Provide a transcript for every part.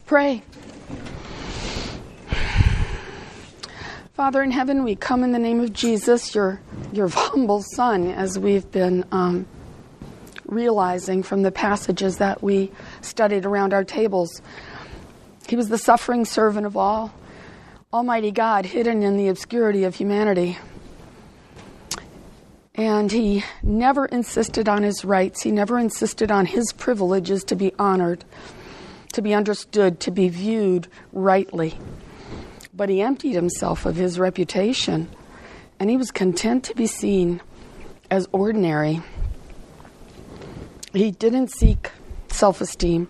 Pray. Father in heaven, we come in the name of Jesus, your humble Son, as we've been realizing from the passages that we studied around our tables. He was the suffering servant of all, Almighty God, hidden in the obscurity of humanity. And he never insisted on his rights. He never insisted on his privileges to be honored, to be understood, to be viewed rightly. But he emptied himself of his reputation, and he was content to be seen as ordinary. He didn't seek self-esteem.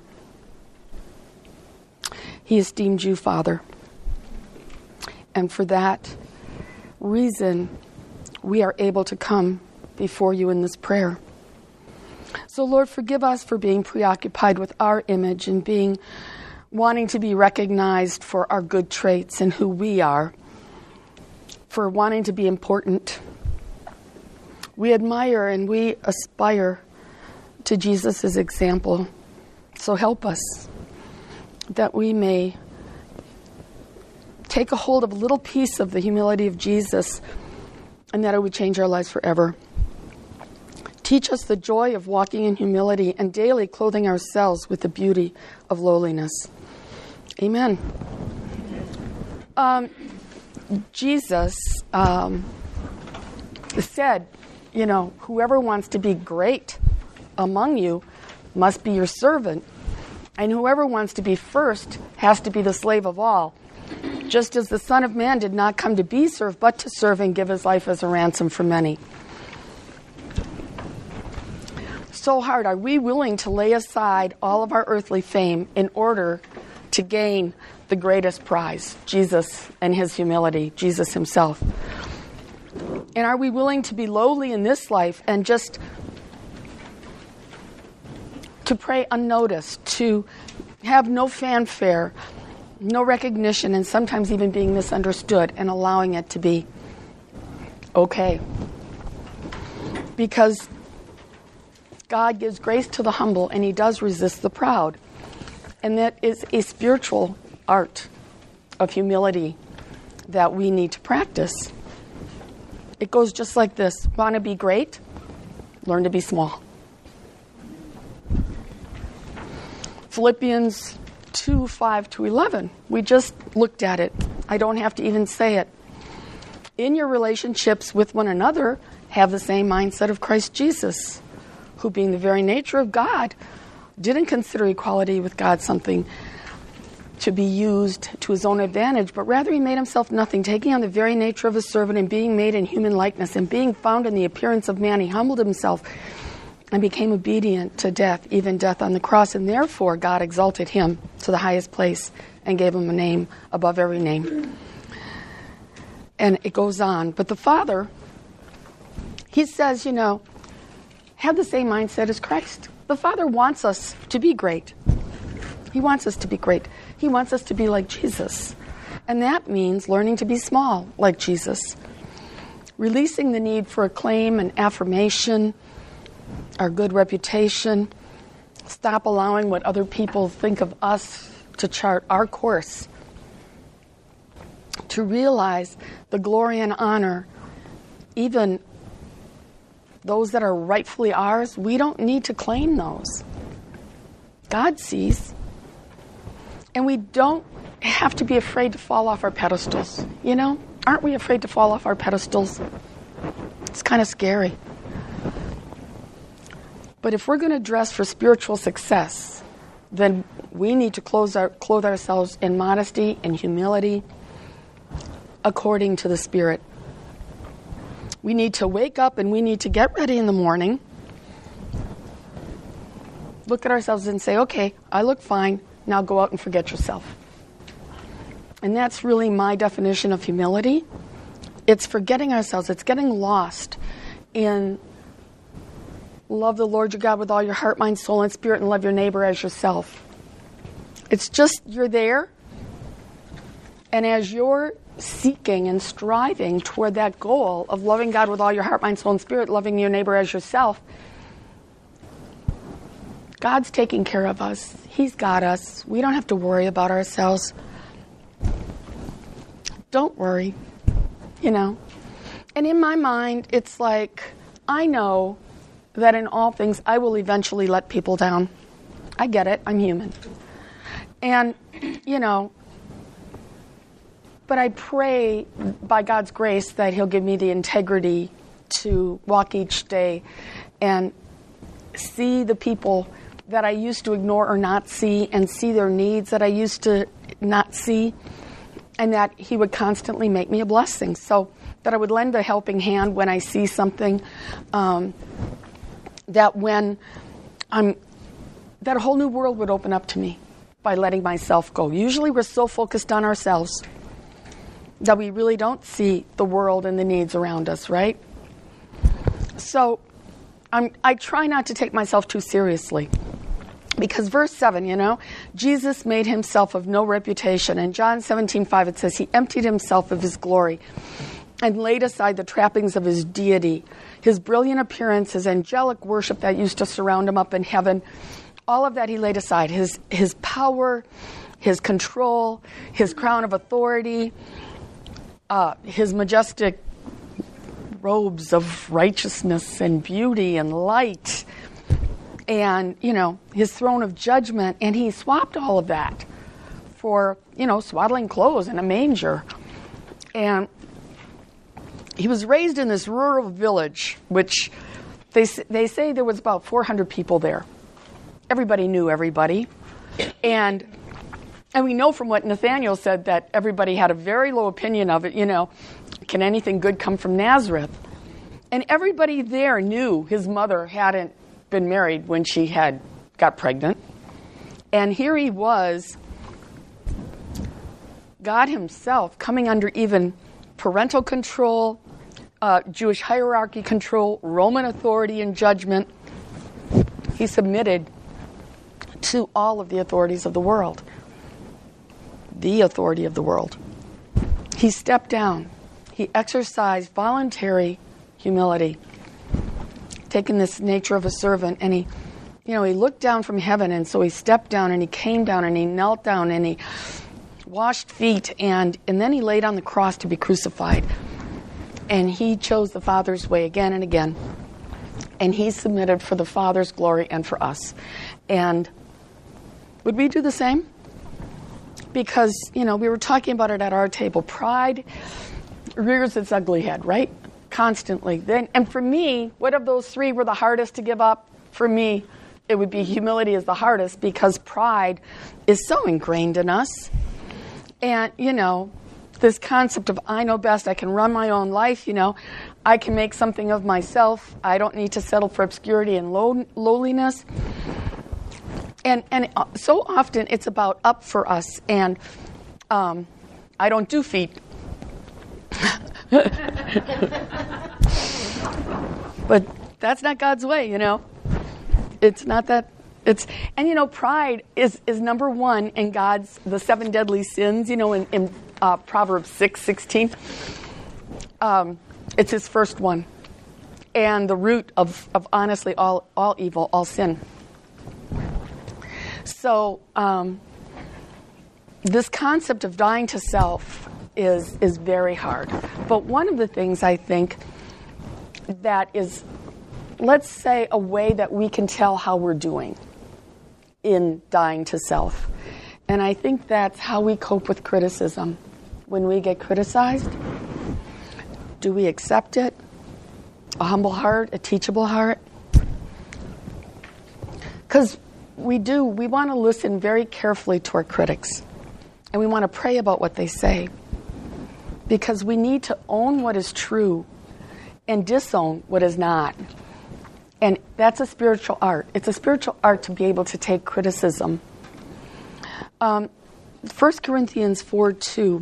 He esteemed you, Father. And for that reason, we are able to come before you in this prayer. So, Lord, forgive us for being preoccupied with our image and wanting to be recognized for our good traits and who we are, for wanting to be important. We admire and we aspire to Jesus' example. So help us that we may take a hold of a little piece of the humility of Jesus, and that it would change our lives forever. Teach us the joy of walking in humility and daily clothing ourselves with the beauty of lowliness. Amen. Jesus said, whoever wants to be great among you must be your servant, and whoever wants to be first has to be the slave of all. Just as the Son of Man did not come to be served, but to serve and give his life as a ransom for many. So hard. Are we willing to lay aside all of our earthly fame in order to gain the greatest prize, Jesus and his humility, Jesus himself? And are we willing to be lowly in this life and just to pray unnoticed, to have no fanfare, no recognition, and sometimes even being misunderstood, and allowing it to be okay? Because God gives grace to the humble, and he does resist the proud. And that is a spiritual art of humility that we need to practice. It goes just like this. Want to be great? Learn to be small. Philippians 2:5-11. We just looked at it. I don't have to even say it. In your relationships with one another, have the same mindset of Christ Jesus, who, being the very nature of God, didn't consider equality with God something to be used to his own advantage, but rather he made himself nothing, taking on the very nature of a servant and being made in human likeness, and being found in the appearance of man, he humbled himself and became obedient to death, even death on the cross. And therefore God exalted him to the highest place and gave him a name above every name. And it goes on. But the Father, he says, have the same mindset as Christ. The Father wants us to be great. He wants us to be great. He wants us to be like Jesus. And that means learning to be small like Jesus. Releasing the need for acclaim and affirmation, our good reputation. Stop allowing what other people think of us to chart our course. To realize the glory and honor, even those that are rightfully ours, we don't need to claim those. God sees. And we don't have to be afraid to fall off our pedestals. Aren't we afraid to fall off our pedestals? It's kind of scary. But if we're going to dress for spiritual success, then we need to clothe ourselves in modesty and humility according to the Spirit. We need to wake up and we need to get ready in the morning, look at ourselves and say, okay, I look fine, now go out and forget yourself. And that's really my definition of humility. It's forgetting ourselves. It's getting lost in love the Lord your God with all your heart, mind, soul, and spirit, and love your neighbor as yourself. It's just you're there, and as you're seeking and striving toward that goal of loving God with all your heart, mind, soul, and spirit, loving your neighbor as yourself, God's taking care of us. He's got us. We don't have to worry about ourselves. Don't worry, you know. And in my mind, it's like, I know that in all things I will eventually let people down. I get it. I'm human. And, you know, but I pray by God's grace that He'll give me the integrity to walk each day and see the people that I used to ignore or not see, and see their needs that I used to not see, and that He would constantly make me a blessing. So that I would lend a helping hand when I see something, that when that a whole new world would open up to me by letting myself go. Usually we're so focused on ourselves that we really don't see the world and the needs around us, right? So I try not to take myself too seriously. Because verse 7, you know, Jesus made Himself of no reputation. In John 17:5 it says, He emptied Himself of His glory and laid aside the trappings of His deity. His brilliant appearance, His angelic worship that used to surround Him up in heaven, all of that He laid aside. His power, His control, His crown of authority, His majestic robes of righteousness and beauty and light, and, you know, His throne of judgment, and He swapped all of that for, you know, swaddling clothes and a manger. And He was raised in this rural village, which they say there was about 400 people there. Everybody knew everybody. And we know from what Nathaniel said that everybody had a very low opinion of it, you know, can anything good come from Nazareth? And everybody there knew his mother hadn't been married when she got pregnant. And here He was, God Himself, coming under even parental control, Jewish hierarchy control, Roman authority and judgment. He submitted to all of the authorities of the world. The authority of the world. He stepped down. He exercised voluntary humility, taking this nature of a servant, and He looked down from heaven, and so He stepped down, and He came down, and He knelt down, and He washed feet, and then He laid on the cross to be crucified. And He chose the Father's way again and again. And He submitted for the Father's glory and for us. And would we do the same? Because, we were talking about it at our table. Pride rears its ugly head, right? Constantly. And for me, what of those three were the hardest to give up? For me, it would be humility is the hardest, because pride is so ingrained in us. And, this concept of I know best, I can run my own life, I can make something of myself. I don't need to settle for obscurity and lowliness. And so often it's about up for us. And I don't do feet. But that's not God's way, It's not that. Pride is number one in the 7 deadly sins, in Proverbs 6:16. It's his first one. And the root of honestly all evil, all sin. So this concept of dying to self is very hard. But one of the things I think that is, let's say, a way that we can tell how we're doing in dying to self. And I think that's how we cope with criticism. When we get criticized, do we accept it? A humble heart, a teachable heart? Because we want to listen very carefully to our critics. And we want to pray about what they say. Because we need to own what is true and disown what is not. And that's a spiritual art. It's a spiritual art to be able to take criticism. 1 Corinthians 4:2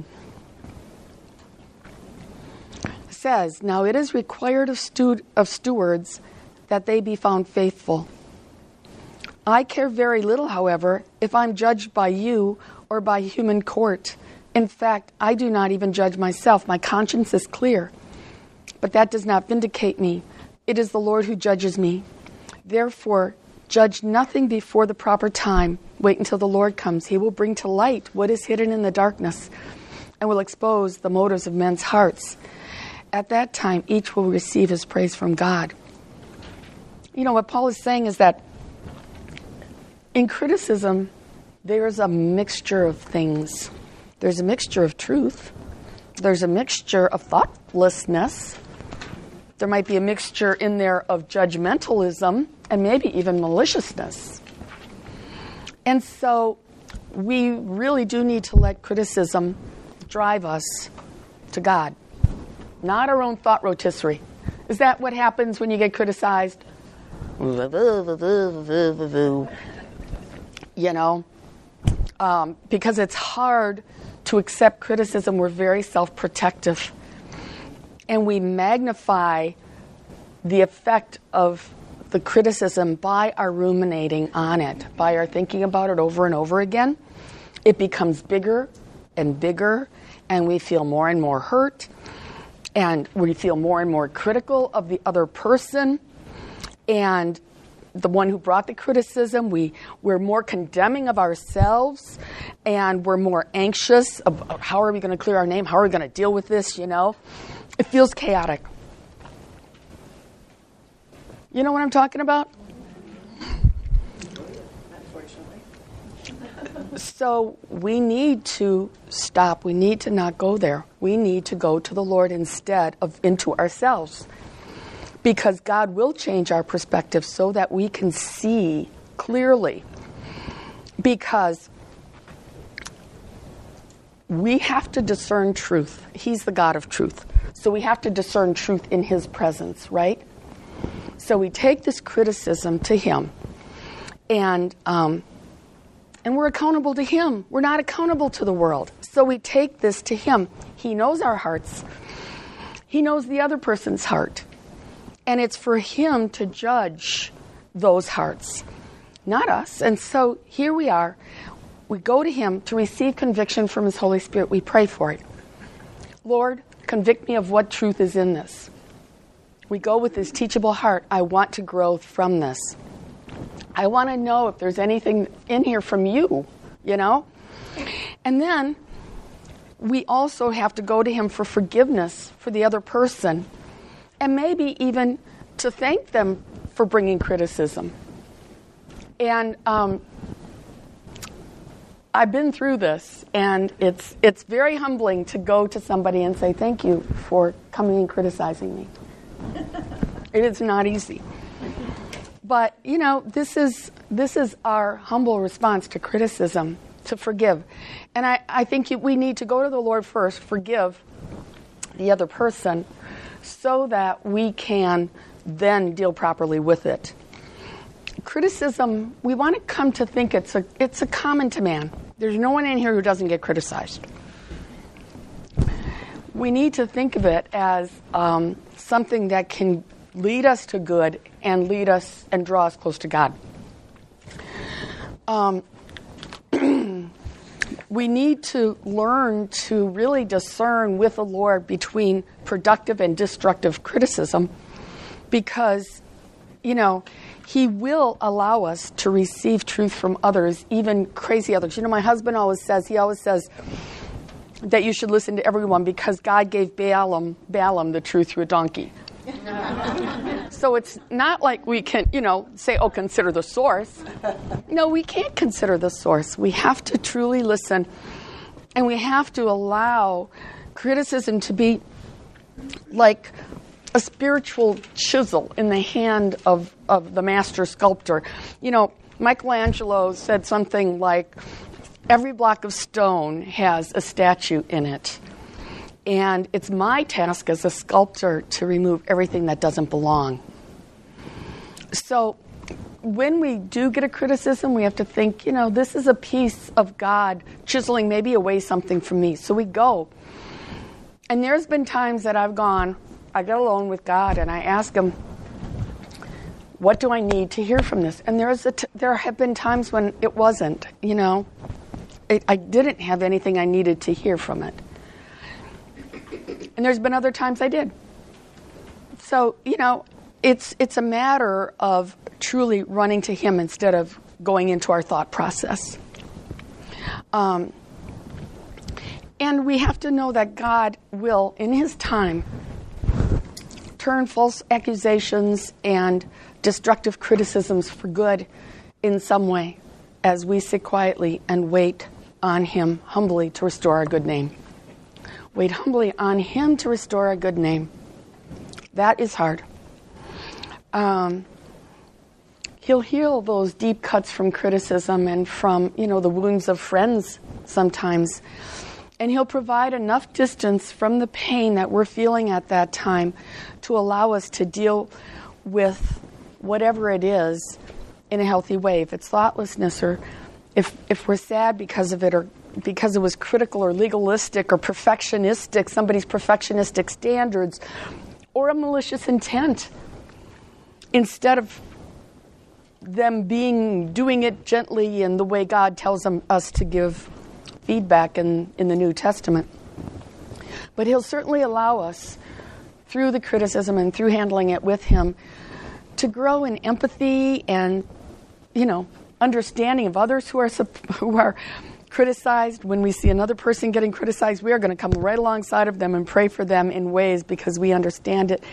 says, "Now it is required of stewards that they be found faithful. I care very little, however, if I'm judged by you or by human court. In fact, I do not even judge myself. My conscience is clear. But that does not vindicate me. It is the Lord who judges me. Therefore, judge nothing before the proper time. Wait until the Lord comes. He will bring to light what is hidden in the darkness and will expose the motives of men's hearts. At that time, each will receive his praise from God. You know, what Paul is saying is that in criticism, there's a mixture of things. There's a mixture of truth. There's a mixture of thoughtlessness. There might be a mixture in there of judgmentalism and maybe even maliciousness. And so we really do need to let criticism drive us to God, not our own thought rotisserie. Is that what happens when you get criticized? You know, because it's hard to accept criticism. We're very self-protective. And we magnify the effect of the criticism by our ruminating on it, by our thinking about it over and over again. It becomes bigger and bigger, and we feel more and more hurt, and we feel more and more critical of the other person, and the one who brought the criticism. We're more condemning of ourselves, and we're more anxious about how are we going to clear our name, how are we going to deal with this, you know. It feels chaotic. You know what I'm talking about? So we need to stop. We need to not go there. We need to go to the Lord instead of into ourselves. Because God will change our perspective so that we can see clearly. Because we have to discern truth. He's the God of truth. So we have to discern truth in His presence, right? So we take this criticism to Him, and we're accountable to Him. We're not accountable to the world. So we take this to Him. He knows our hearts. He knows the other person's heart. And it's for Him to judge those hearts, not us. And so here we are. We go to Him to receive conviction from His Holy Spirit. We pray for it. Lord, convict me of what truth is in this. We go with this teachable heart. I want to grow from this. I want to know if there's anything in here from you, you know? And then we also have to go to Him for forgiveness for the other person, and maybe even to thank them for bringing criticism. And I've been through this, and it's very humbling to go to somebody and say, thank you for coming and criticizing me. It is not easy. But, you know, this is our humble response to criticism, to forgive. And I think we need to go to the Lord first, forgive the other person, so that we can then deal properly with it. Criticism, we want to come to think it's a common to man. There's no one in here who doesn't get criticized. We need to think of it as something that can lead us to good and lead us and draw us close to God. We need to learn to really discern with the Lord between productive and destructive criticism, because, you know, He will allow us to receive truth from others, even crazy others. You know, my husband always says that you should listen to everyone because God gave Balaam the truth through a donkey. So it's not like we can, you know, say, oh, consider the source. No, we can't consider the source. We have to truly listen, and we have to allow criticism to be like a spiritual chisel in the hand of the master sculptor. You know, Michelangelo said something like, every block of stone has a statue in it. And it's my task as a sculptor to remove everything that doesn't belong. So when we do get a criticism, we have to think, you know, this is a piece of God chiseling maybe away something from me. So we go. And there's been times that I get alone with God and I ask Him, what do I need to hear from this? And there have been times when it wasn't, you know. I didn't have anything I needed to hear from it. And there's been other times I did. So, you know, it's a matter of truly running to Him instead of going into our thought process. And we have to know that God will, in His time, turn false accusations and destructive criticisms for good in some way as we sit quietly and wait on Him humbly to restore our good name. Wait humbly on Him to restore our good name. That is hard. He'll heal those deep cuts from criticism and from, the wounds of friends sometimes. And He'll provide enough distance from the pain that we're feeling at that time to allow us to deal with whatever it is in a healthy way. If it's thoughtlessness, or if we're sad because of it, or because it was critical or legalistic or perfectionistic, somebody's perfectionistic standards, or a malicious intent, instead of them doing it gently in the way God tells us to give feedback in the New Testament. But He'll certainly allow us, through the criticism and through handling it with Him, to grow in empathy and, understanding of others who are criticized. When we see another person getting criticized, we are going to come right alongside of them and pray for them in ways because we understand it.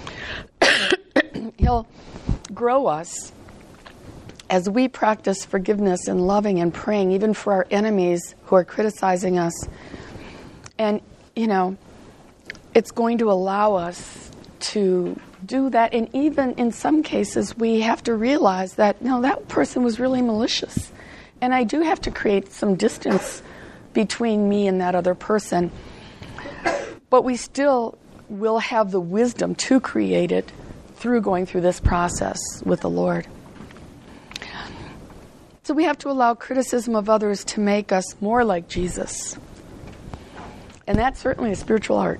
He'll grow us as we practice forgiveness and loving and praying, even for our enemies who are criticizing us. And, it's going to allow us to do that. And even in some cases, we have to realize that, no, that person was really malicious. And I do have to create some distance between me and that other person. But we still will have the wisdom to create it through going through this process with the Lord. So we have to allow criticism of others to make us more like Jesus. And that's certainly a spiritual art.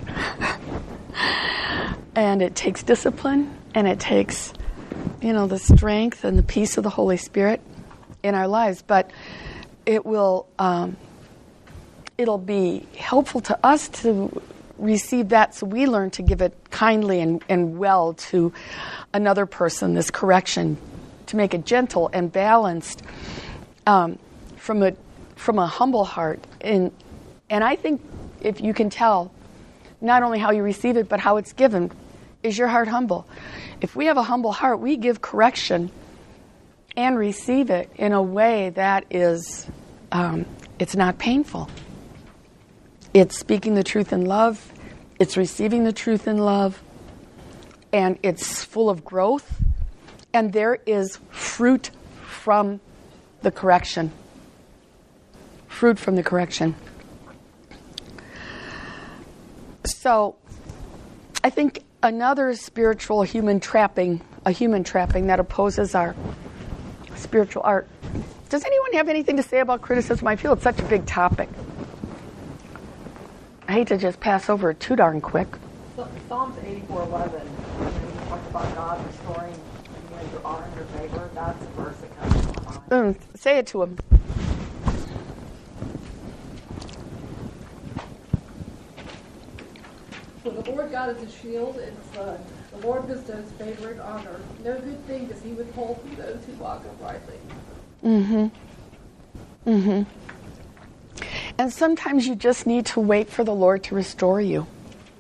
And it takes discipline, and it takes, the strength and the peace of the Holy Spirit in our lives. But it will, it'll be helpful to us to receive that, so we learn to give it kindly and well to another person, this correction, to make it gentle and balanced from a humble heart. And I think if you can tell not only how you receive it, but how it's given, is your heart humble? If we have a humble heart, we give correction and receive it in a way that is, it's not painful. It's speaking the truth in love. It's receiving the truth in love. And it's full of growth. And there is fruit from the correction. Fruit from the correction. So, I think another spiritual human trapping that opposes our spiritual art. Does anyone have anything to say about criticism? I feel it's such a big topic. I hate to just pass over it too darn quick. Psalms 84:11, when you talk about God restoring your honor and your favor, that's the verse that comes to mind. Say it to him. For the Lord God is a shield and sun. The Lord bestows favor and honor. No good thing does He withhold from those who walk uprightly. And sometimes you just need to wait for the Lord to restore you.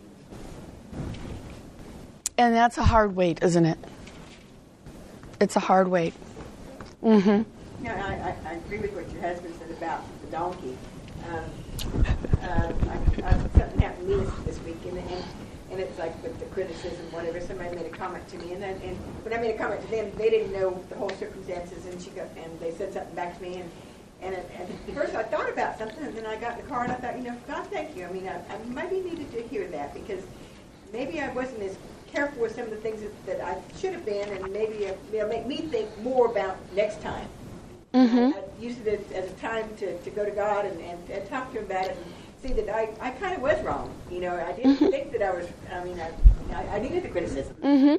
And that's a hard wait, isn't it? It's a hard wait. Yeah, I agree with what your husband said about the donkey. Something happened to me this week, and it's like with the criticism, whatever. Somebody made a comment to me, and when I made a comment to them, they didn't know the whole circumstances, and they said something back to me, and at first I thought about something, and then I got in the car and I thought, God, thank you. I mean, I maybe needed to hear that, because maybe I wasn't as careful with some of the things that I should have been, and maybe it'll make me think more about next time. I used it as a time to go to God and talk to Him about it and see that I kind of was wrong. I didn't think that I was, I needed the criticism.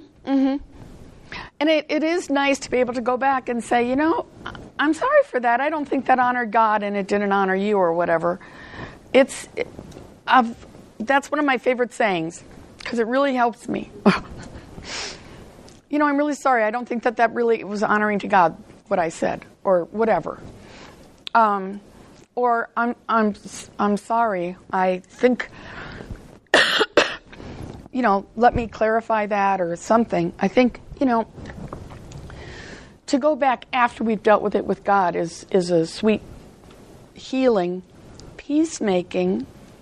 And it is nice to be able to go back and say, I'm sorry for that. I don't think that honored God and it didn't honor you or whatever. That's one of my favorite sayings because it really helps me. I'm really sorry. I don't think that really was honoring to God, what I said or whatever. Or I'm sorry. I think, let me clarify that or something. I think, to go back after we've dealt with it with God is a sweet healing, peacemaking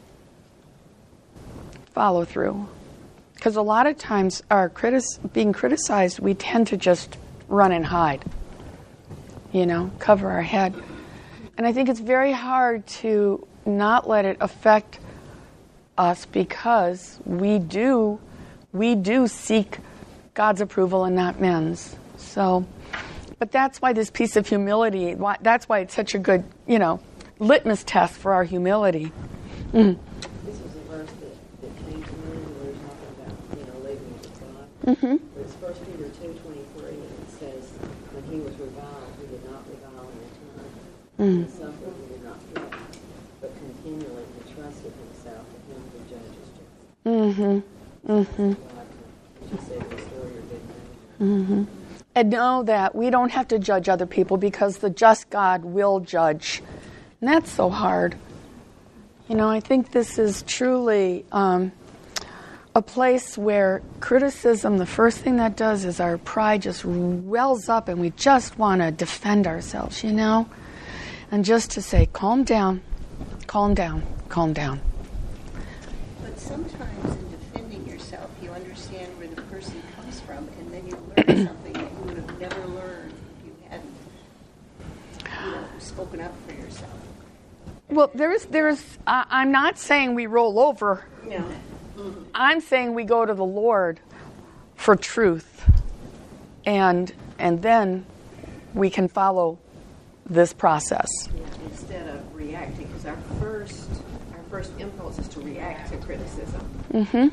follow through. Because a lot of times being criticized, we tend to just run and hide, cover our head. And I think it's very hard to not let it affect us because we do seek God's approval and not men's. So, but that's why this piece of humility, that's why it's such a good, litmus test for our humility. This was a verse that came to me where we're talking about, living with God. Mm-hmm. But it's 1 Peter 2:23, and it says, when he was reviled, he did not revile in return. When he suffered, he did not threaten, but continually entrusted himself to him who judges justly. Mm-hmm. Mm-hmm. She said, restore your good name. Mm-hmm. And know that we don't have to judge other people because the just God will judge. And that's so hard. I think this is truly a place where criticism, the first thing that does is our pride just wells up and we just want to defend ourselves, And just to say, calm down, calm down, calm down. But sometimes in defending yourself, you understand where the person comes from, and then you learn something that you would have never learned if you hadn't, spoken up for yourself. Well, I'm not saying we roll over. No. Mm-hmm. I'm saying we go to the Lord for truth, and then we can follow this process. Instead of reacting, because our first impulse is to react to criticism. Mm-hmm.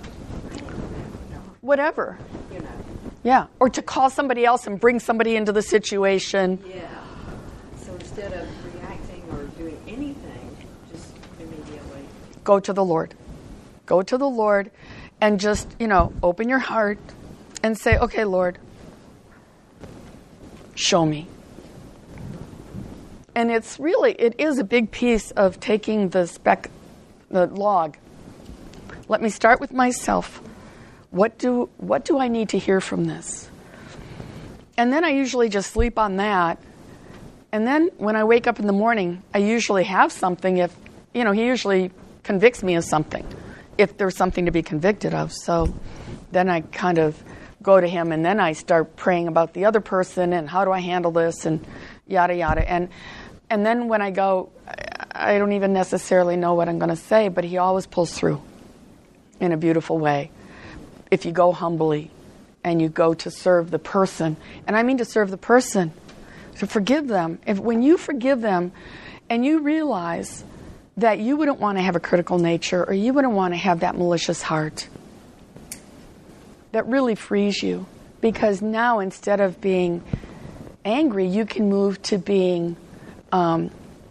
Whatever. Yeah, or to call somebody else and bring somebody into the situation. Yeah. So instead of reacting or doing anything, just immediately go to the Lord. Go to the Lord and just, open your heart and say, okay, Lord, show me. And it is a big piece of taking the log. Let me start with myself. What do I need to hear from this? And then I usually just sleep on that. And then when I wake up in the morning, I usually have something he usually convicts me of something, if there's something to be convicted of. So then I kind of go to him and then I start praying about the other person and how do I handle this and yada, yada. And then when I go, I don't even necessarily know what I'm going to say, but he always pulls through in a beautiful way. If you go humbly and you go to serve the person, and I mean to serve the person, to forgive them. When you forgive them and you realize that you wouldn't want to have a critical nature or you wouldn't want to have that malicious heart, that really frees you. Because now instead of being angry, you can move to being God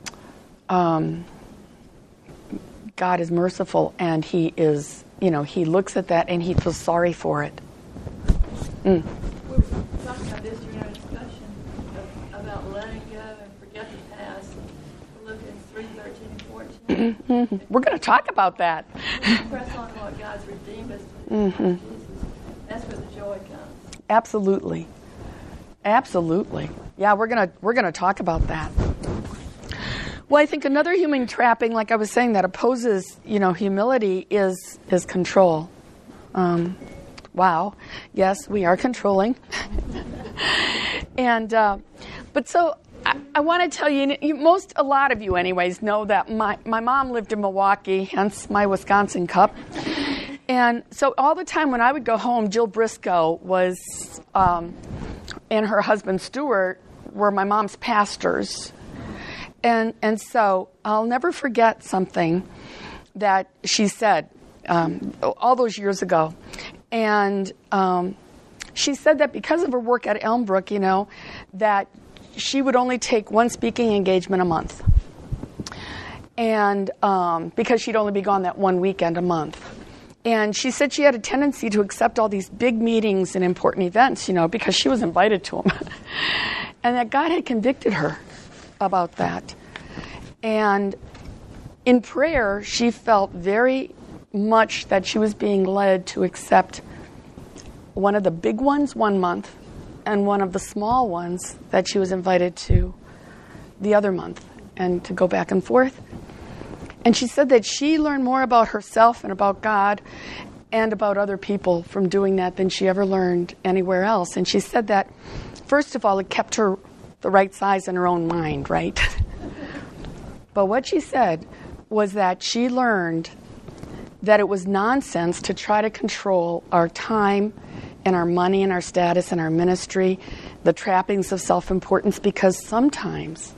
is merciful, and He is, He looks at that and He feels sorry for it. We were talking about this during our discussion about letting go and forget the past. Philippians 3:13 and 14. We're going to talk about that. Press on what God's redeemed us to Jesus. That's where the joy comes. Absolutely. Absolutely. Yeah, we're gonna talk about that. Well, I think another human trapping, like I was saying, that opposes, humility is control. Wow. Yes, we are controlling. And, but so I want to tell you, a lot of you anyways know that my mom lived in Milwaukee, hence my Wisconsin Cup. And so all the time when I would go home, Jill Briscoe was, and her husband Stuart were my mom's pastors. And so I'll never forget something that she said all those years ago. And she said that because of her work at Elmbrook, that she would only take one speaking engagement a month. And because she'd only be gone that one weekend a month. And she said she had a tendency to accept all these big meetings and important events, because she was invited to them. And that God had convicted her about that. And in prayer, she felt very much that she was being led to accept one of the big ones 1 month and one of the small ones that she was invited to the other month, and to go back and forth. And she said that she learned more about herself and about God and about other people from doing that than she ever learned anywhere else. And she said that, first of all, it kept her the right size in her own mind, right? But what she said was that she learned that it was nonsense to try to control our time and our money and our status and our ministry, the trappings of self-importance, because sometimes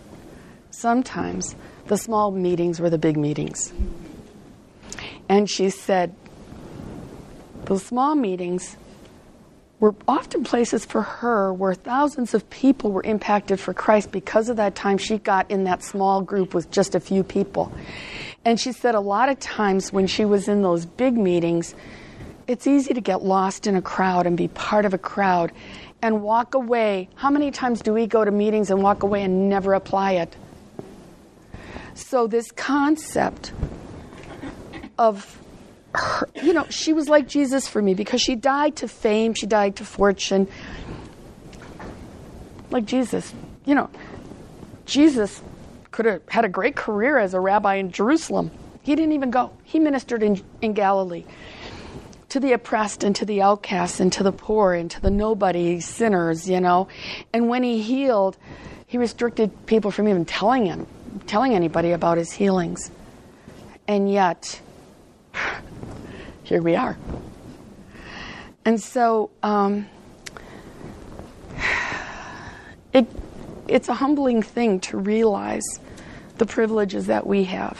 the small meetings were the big meetings. And she said those small meetings were often places for her where thousands of people were impacted for Christ because of that time she got in that small group with just a few people. And she said a lot of times when she was in those big meetings, it's easy to get lost in a crowd and be part of a crowd and walk away. How many times do we go to meetings and walk away and never apply it? So this concept of her, she was like Jesus for me because she died to fame, she died to fortune. Like Jesus. Jesus could have had a great career as a rabbi in Jerusalem. He didn't even go. He ministered in Galilee to the oppressed and to the outcasts and to the poor and to the nobody sinners, And when he healed, he restricted people from even telling anybody about his healings. And yet, here we are. And so it's a humbling thing to realize the privileges that we have.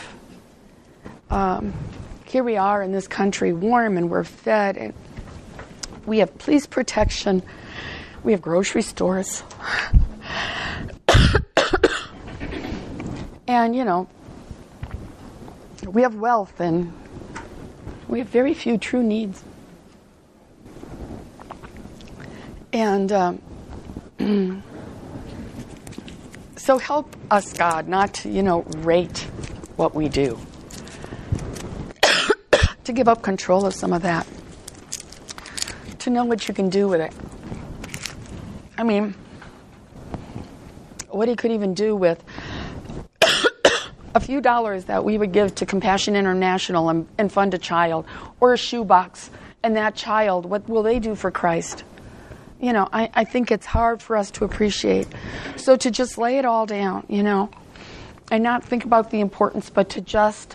Here we are in this country, warm, and we're fed, and we have police protection, we have grocery stores. And, we have wealth, and we have very few true needs. And so help us, God, not to, rate what we do. To give up control of some of that. To know what you can do with it. I mean, what he could even do with a few dollars that we would give to Compassion International and fund a child, or a shoebox, and that child, what will they do for Christ? I think it's hard for us to appreciate. So to just lay it all down, and not think about the importance, but to just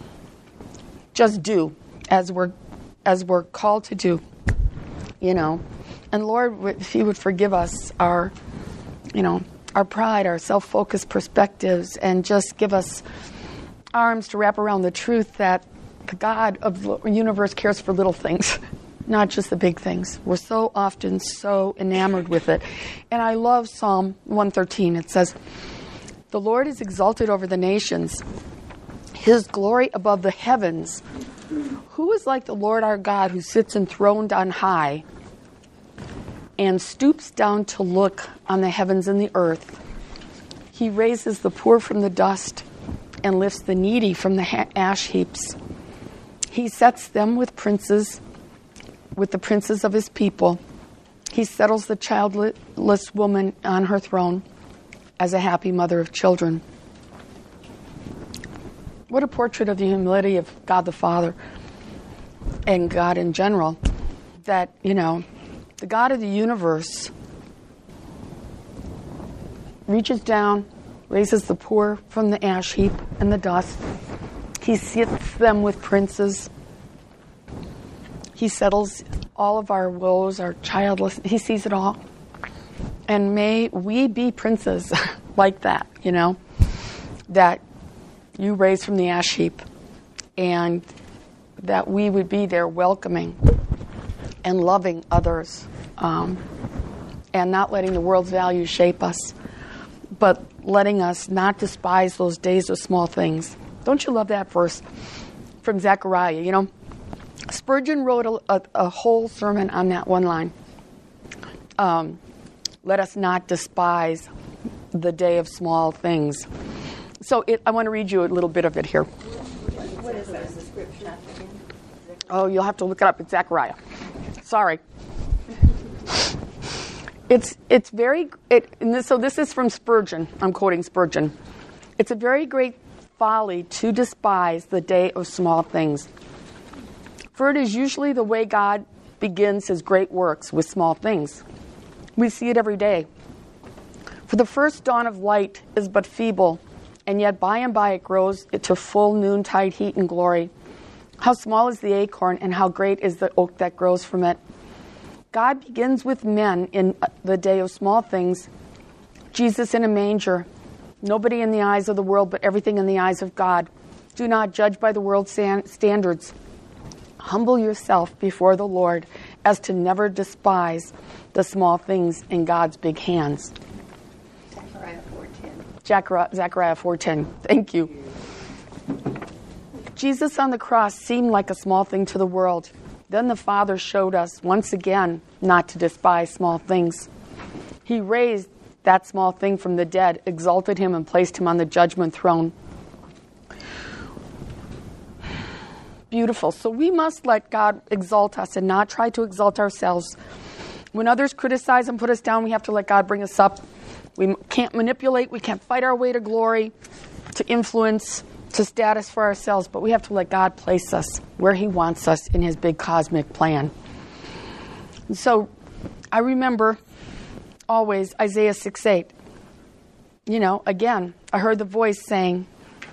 do as we're called to do, And Lord, if He would forgive us our pride, our self-focused perspectives, and just give us arms to wrap around the truth that the God of the universe cares for little things, not just the big things. We're so often so enamored with it. And I love Psalm 113. It says, "The Lord is exalted over the nations, His glory above the heavens. Who is like the Lord our God, who sits enthroned on high and stoops down to look on the heavens and the earth? He raises the poor from the dust and lifts the needy from the ash heaps. He sets them with the princes of His people. He settles the childless woman on her throne as a happy mother of children." What a portrait of the humility of God the Father and God in general, that, the God of the universe reaches down, raises the poor from the ash heap and the dust. He sits them with princes. He settles all of our woes, our childless. He sees it all. And may we be princes like that, that you raised from the ash heap, and that we would be there welcoming and loving others, and not letting the world's values shape us, but letting us not despise those days of small things. Don't you love that verse from Zechariah? Spurgeon wrote a whole sermon on that one line. Let us not despise the day of small things. So I want to read you a little bit of it here. What is that? The scripture again? Oh, you'll have to look it up. It's Zechariah. Sorry. So this is from Spurgeon. I'm quoting Spurgeon. It's a very great folly to despise the day of small things. For it is usually the way God begins his great works, with small things. We see it every day. For the first dawn of light is but feeble, and yet by and by it grows to full noontide heat and glory. How small is the acorn, and how great is the oak that grows from it. God begins with men in the day of small things. Jesus in a manger. Nobody in the eyes of the world, but everything in the eyes of God. Do not judge by the world's standards. Humble yourself before the Lord, as to never despise the small things in God's big hands. Zechariah 4:10. Thank you. Jesus on the cross seemed like a small thing to the world. Then the Father showed us once again not to despise small things. He raised that small thing from the dead, exalted him, and placed him on the judgment throne. Beautiful. So we must let God exalt us and not try to exalt ourselves. When others criticize and put us down, we have to let God bring us up. We can't manipulate. We can't fight our way to glory, to influence, to status for ourselves, but we have to let God place us where he wants us in his big cosmic plan. And so I remember always Isaiah 6:8. Again, I heard the voice saying,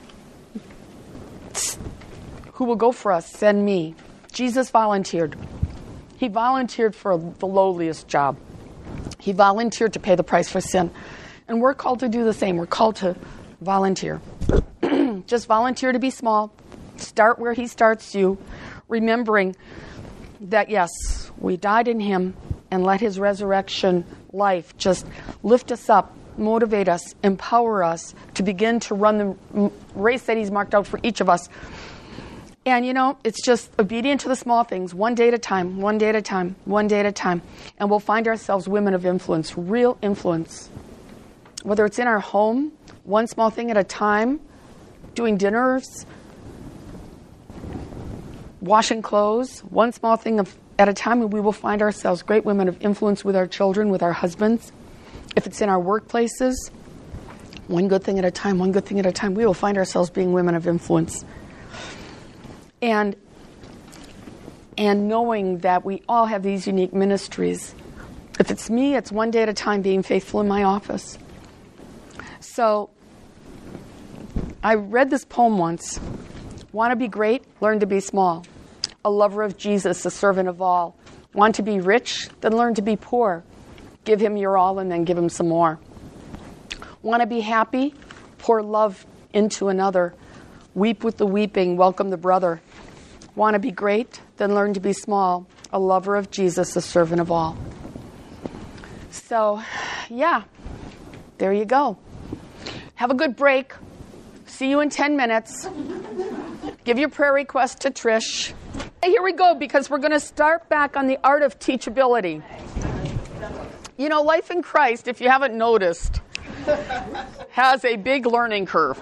who will go for us? Send me. Jesus volunteered. He volunteered for the lowliest job. He volunteered to pay the price for sin. And we're called to do the same. We're called to volunteer. Just volunteer to be small. Start where he starts you, remembering that, yes, we died in him, and let his resurrection life just lift us up, motivate us, empower us to begin to run the race that he's marked out for each of us. And, it's just obedient to the small things, one day at a time, one day at a time, one day at a time. And we'll find ourselves women of influence, real influence. Whether it's in our home, one small thing at a time, doing dinners, washing clothes, one small thing at a time, and we will find ourselves great women of influence with our children, with our husbands. If it's in our workplaces, one good thing at a time, one good thing at a time, we will find ourselves being women of influence. And knowing that we all have these unique ministries. If it's me, it's one day at a time, being faithful in my office. So I read this poem once. Want to be great? Learn to be small. A lover of Jesus, a servant of all. Want to be rich? Then learn to be poor. Give him your all and then give him some more. Want to be happy? Pour love into another. Weep with the weeping, welcome the brother. Want to be great? Then learn to be small. A lover of Jesus, a servant of all. So, yeah, there you go. Have a good break. See you in 10 minutes. Give your prayer request to Trish. Hey, here we go, because we're going to start back on the art of teachability. Life in Christ, if you haven't noticed, has a big learning curve.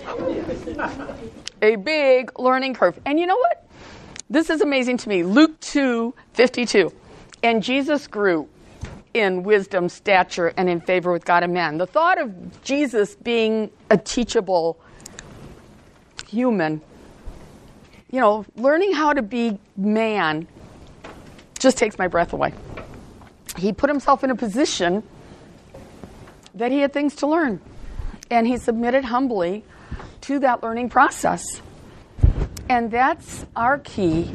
A big learning curve. And you know what? This is amazing to me. Luke 2:52. And Jesus grew in wisdom, stature, and in favor with God and man. The thought of Jesus being a teachable human, learning how to be man just takes my breath away. He put himself in a position that he had things to learn. And he submitted humbly to that learning process. And that's our key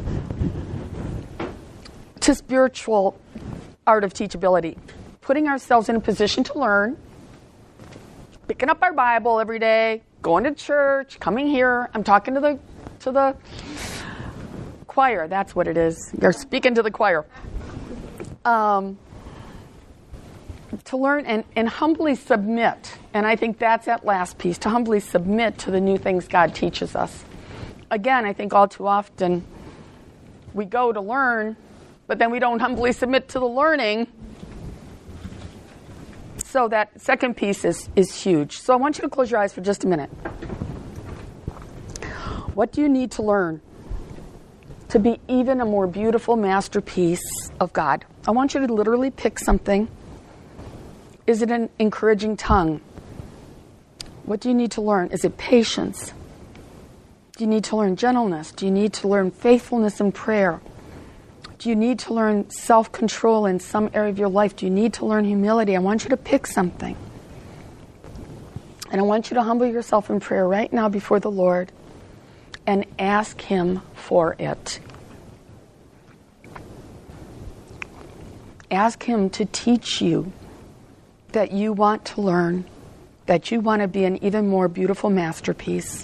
to spiritual art of teachability. Putting ourselves in a position to learn, picking up our Bible every day, going to church, coming here. I'm talking to the choir. That's what it is. You're speaking to the choir. To learn and humbly submit. And I think that's that last piece, to humbly submit to the new things God teaches us. Again, I think all too often we go to learn, but then we don't humbly submit to the learning. So that second piece is huge. So I want you to close your eyes for just a minute. What do you need to learn to be even a more beautiful masterpiece of God? I want you to literally pick something. Is it an encouraging tongue? What do you need to learn? Is it patience? Do you need to learn gentleness? Do you need to learn faithfulness in prayer? Do you need to learn self-control in some area of your life? Do you need to learn humility? I want you to pick something. And I want you to humble yourself in prayer right now before the Lord and ask Him for it. Ask Him to teach you that you want to learn, that you want to be an even more beautiful masterpiece.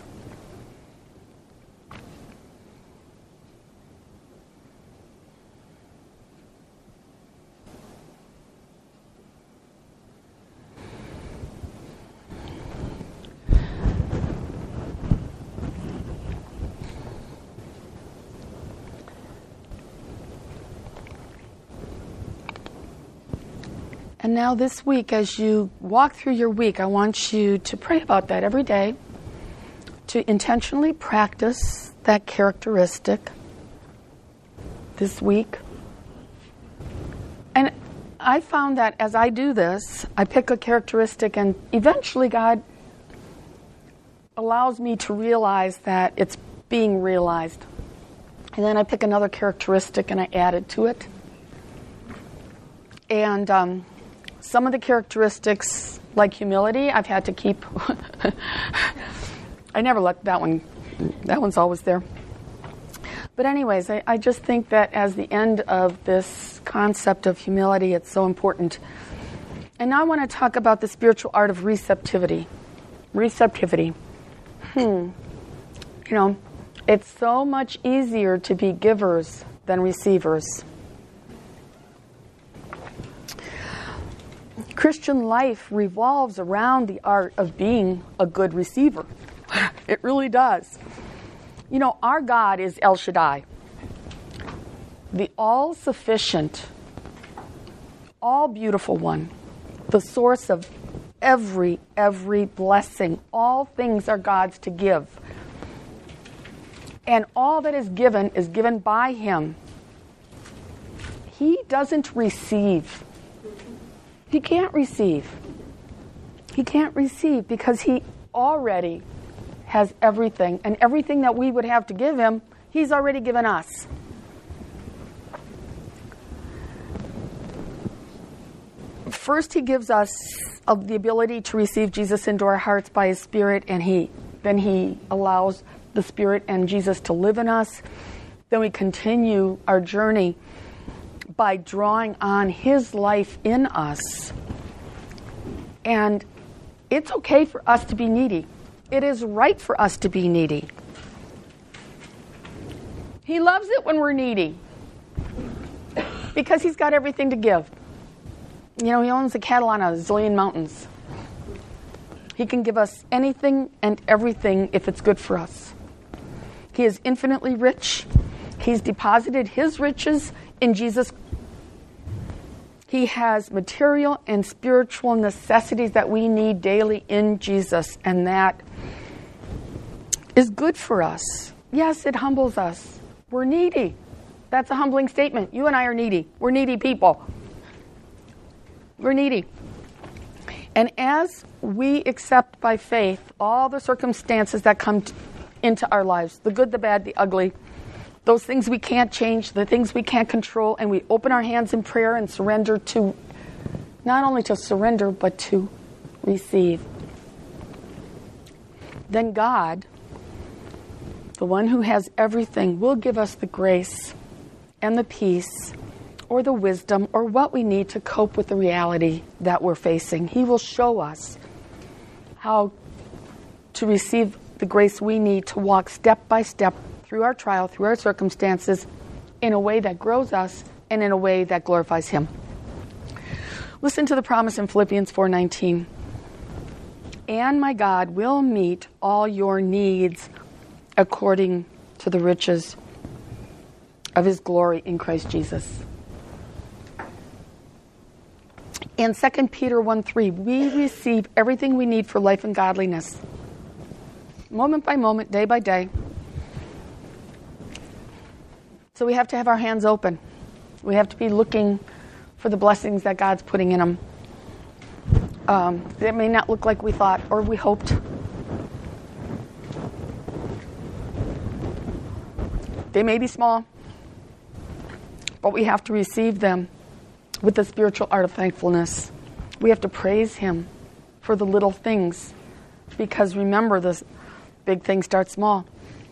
And now this week, as you walk through your week, I want you to pray about that every day, to intentionally practice that characteristic this week. And I found that as I do this, I pick a characteristic and eventually God allows me to realize that it's being realized. And then I pick another characteristic and I add it to it. And some of the characteristics, like humility, I've had to keep. I never let that one. That one's always there. But anyways, I just think that as the end of this concept of humility, it's so important. And now I want to talk about the spiritual art of receptivity. Receptivity. You know, it's so much easier to be givers than receivers. Christian life revolves around the art of being a good receiver. It really does. You know, our God is El Shaddai, the all-sufficient, all-beautiful one, the source of every blessing. All things are God's to give. And all that is given by Him. He doesn't receive. He can't receive. He can't receive because He already has everything. And everything that we would have to give Him, He's already given us. First, He gives us the ability to receive Jesus into our hearts by His Spirit, and then He allows the Spirit and Jesus to live in us. Then we continue our journey by drawing on His life in us. And it's okay for us to be needy. It is right for us to be needy. He loves it when we're needy because He's got everything to give. You know, He owns the cattle on a zillion mountains. He can give us anything and everything if it's good for us. He is infinitely rich. He's deposited His riches in Jesus. He has material and spiritual necessities that we need daily in Jesus, and that is good for us. Yes, it humbles us. We're needy. That's a humbling statement. You and I are needy. We're needy people. We're needy. And as we accept by faith all the circumstances that come into our lives, the good, the bad, the ugly, those things we can't change, the things we can't control, and we open our hands in prayer and surrender to, not only to surrender, but to receive. Then God, the one who has everything, will give us the grace and the peace or the wisdom or what we need to cope with the reality that we're facing. He will show us how to receive the grace we need to walk step by step through our trial, through our circumstances, in a way that grows us and in a way that glorifies Him. Listen to the promise in Philippians 4:19. And my God will meet all your needs according to the riches of His glory in Christ Jesus. In 2 Peter 1:3, we receive everything we need for life and godliness. Moment by moment, day by day. So we have to have our hands open. We have to be looking for the blessings that God's putting in them. They may not look like we thought or we hoped. They may be small, but we have to receive them with the spiritual art of thankfulness. We have to praise Him for the little things, because remember, this big things start small.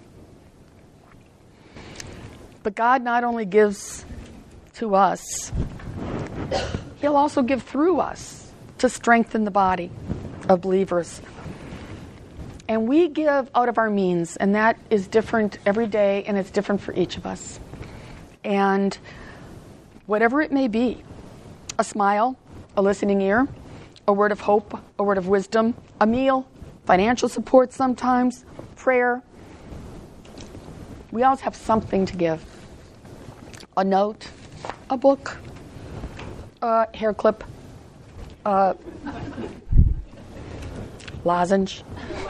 But God not only gives to us, He'll also give through us to strengthen the body of believers. And we give out of our means, and that is different every day, and it's different for each of us. And whatever it may be, a smile, a listening ear, a word of hope, a word of wisdom, a meal, financial support sometimes, prayer. We always have something to give. A note, a book, a hair clip, a lozenge.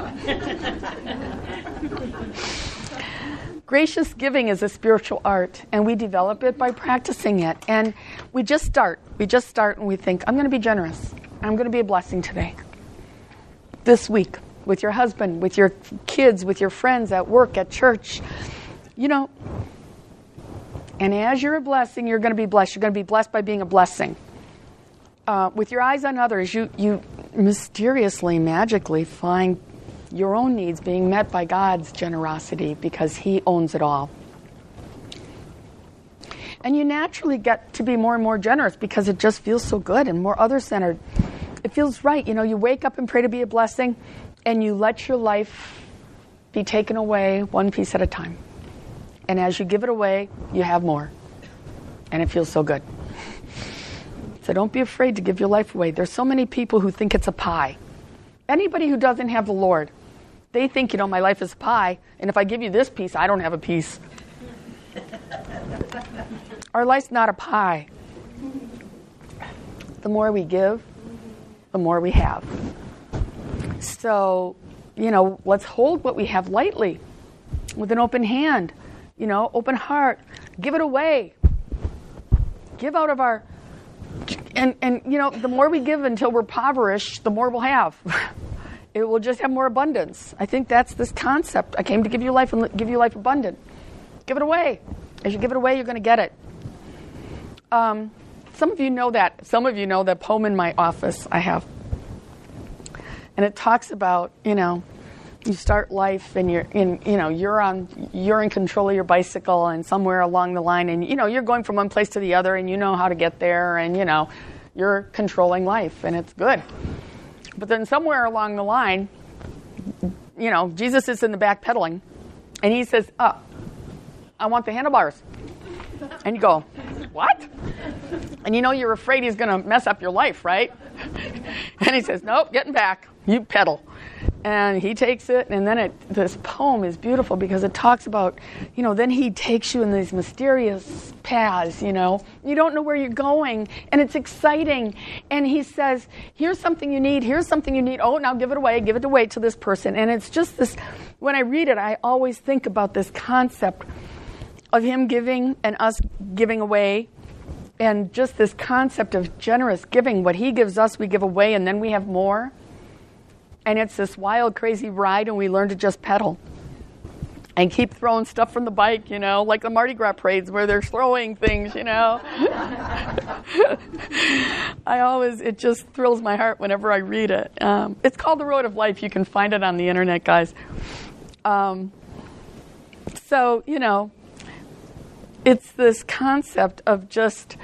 Gracious giving is a spiritual art, and we develop it by practicing it. And we just start and we think, I'm going to be generous. I'm going to be a blessing today. This week, with your husband, with your kids, with your friends, at work, at church. You know, and as you're a blessing, you're going to be blessed. You're going to be blessed by being a blessing. With your eyes on others, you mysteriously, magically find your own needs being met by God's generosity, because He owns it all. And you naturally get to be more and more generous because it just feels so good and more other-centered. It feels right. You know, you wake up and pray to be a blessing, and you let your life be taken away one piece at a time. And as you give it away, you have more. And it feels so good. So don't be afraid to give your life away. There's so many people who think it's a pie. Anybody who doesn't have the Lord, they think, you know, my life is a pie, and if I give you this piece, I don't have a piece. Our life's not a pie. The more we give, the more we have. So, you know, let's hold what we have lightly, with an open hand, you know, open heart. Give it away. Give out of our... And you know, the more we give until we're impoverished, the more we'll have. It will just have more abundance. I think that's this concept. I came to give you life and give you life abundant. Give it away. As you give it away, you're going to get it. Some of you know that. Some of you know that poem in my office I have. And it talks about, you know, you start life and you're in control of your bicycle, and somewhere along the line, and you know, you're going from one place to the other, and you know how to get there, and you know, you're controlling life, and it's good. But then somewhere along the line, you know, Jesus is in the back pedaling, and He says, I want the handlebars. And you go, what? And you know, you're afraid He's going to mess up your life, right? And He says, nope, getting back. You pedal. And He takes it, and then this poem is beautiful because it talks about, you know, then He takes you in these mysterious paths, you know. You don't know where you're going, and it's exciting. And He says, here's something you need, here's something you need. Oh, now give it away to this person. And it's just this, when I read it, I always think about this concept of Him giving and us giving away, and just this concept of generous giving. What He gives us, we give away, and then we have more. And it's this wild, crazy ride, and we learn to just pedal and keep throwing stuff from the bike, you know, like the Mardi Gras parades where they're throwing things, you know. It just thrills my heart whenever I read it. It's called The Road of Life. You can find it on the internet, guys. So, you know, it's this concept of just...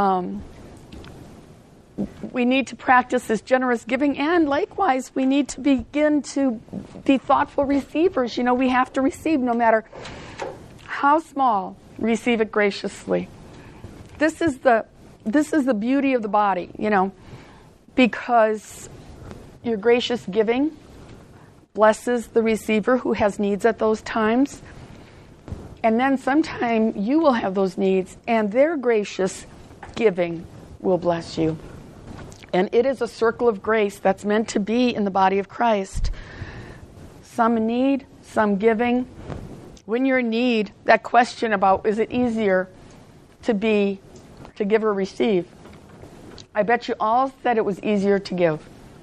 we need to practice this generous giving, and likewise, we need to begin to be thoughtful receivers. You know, we have to receive no matter how small, receive it graciously. This is the beauty of the body, you know, because your gracious giving blesses the receiver who has needs at those times. And then sometime you will have those needs, and their gracious giving will bless you. And it is a circle of grace that's meant to be in the body of Christ. Some in need, some giving. When you're in need, that question about is it easier to give or receive? I bet you all said it was easier to give.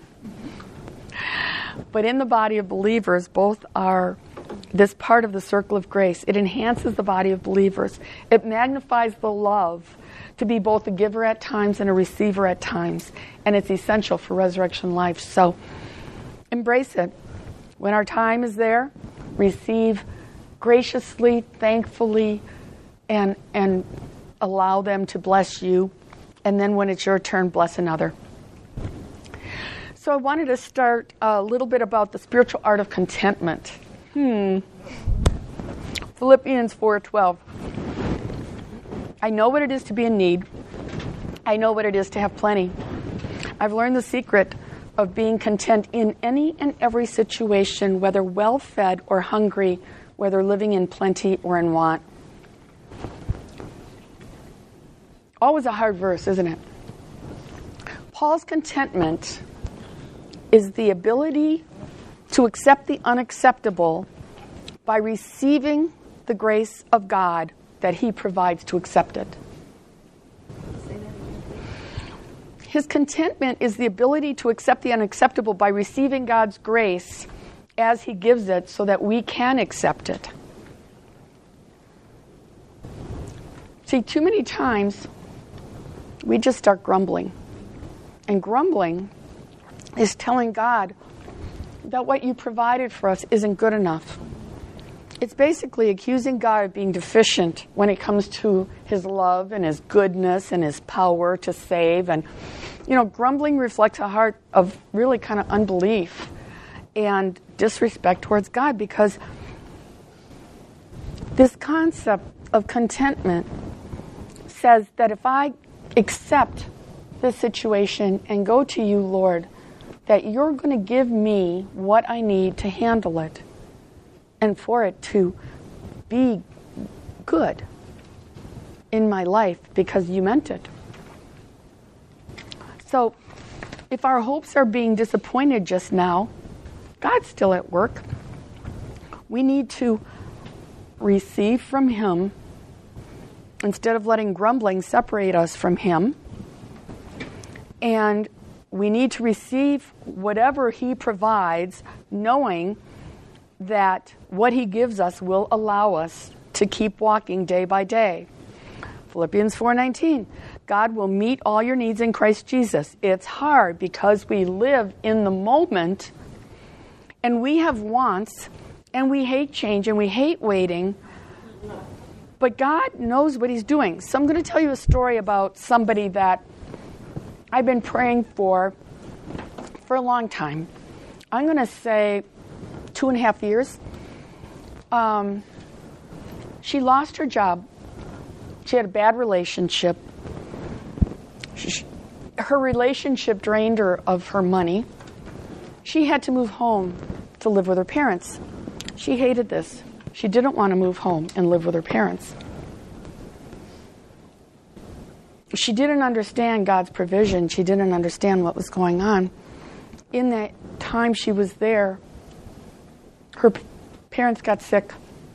But in the body of believers, both are this part of the circle of grace. It enhances the body of believers. It magnifies the love to be both a giver at times and a receiver at times. And it's essential for resurrection life. So embrace it. When our time is there, receive graciously, thankfully, and allow them to bless you. And then when it's your turn, bless another. So I wanted to start a little bit about the spiritual art of contentment. Philippians 4:12. I know what it is to be in need. I know what it is to have plenty. I've learned the secret of being content in any and every situation, whether well-fed or hungry, whether living in plenty or in want. Always a hard verse, isn't it? Paul's contentment is the ability to accept the unacceptable by receiving the grace of God that he provides to accept it. His contentment is the ability to accept the unacceptable by receiving God's grace as he gives it so that we can accept it. See, too many times we just start grumbling. And grumbling is telling God that what you provided for us isn't good enough. It's basically accusing God of being deficient when it comes to his love and his goodness and his power to save. And, grumbling reflects a heart of really kind of unbelief and disrespect towards God, because this concept of contentment says that if I accept this situation and go to you, Lord, that you're going to give me what I need to handle it and for it to be good in my life because you meant it. So if our hopes are being disappointed just now, God's still at work. We need to receive from him instead of letting grumbling separate us from him. And we need to receive whatever he provides, knowing that what he gives us will allow us to keep walking day by day. Philippians 4:19, God will meet all your needs in Christ Jesus. It's hard because we live in the moment and we have wants and we hate change and we hate waiting. But God knows what he's doing. So I'm going to tell you a story about somebody that I've been praying for a long time. I'm going to say 2.5 years. She lost her job. She had a bad relationship. Her relationship drained her of her money. She had to move home to live with her parents. She hated this. She didn't want to move home and live with her parents. She didn't understand God's provision. She didn't understand what was going on. In that time she was there, her parents got sick,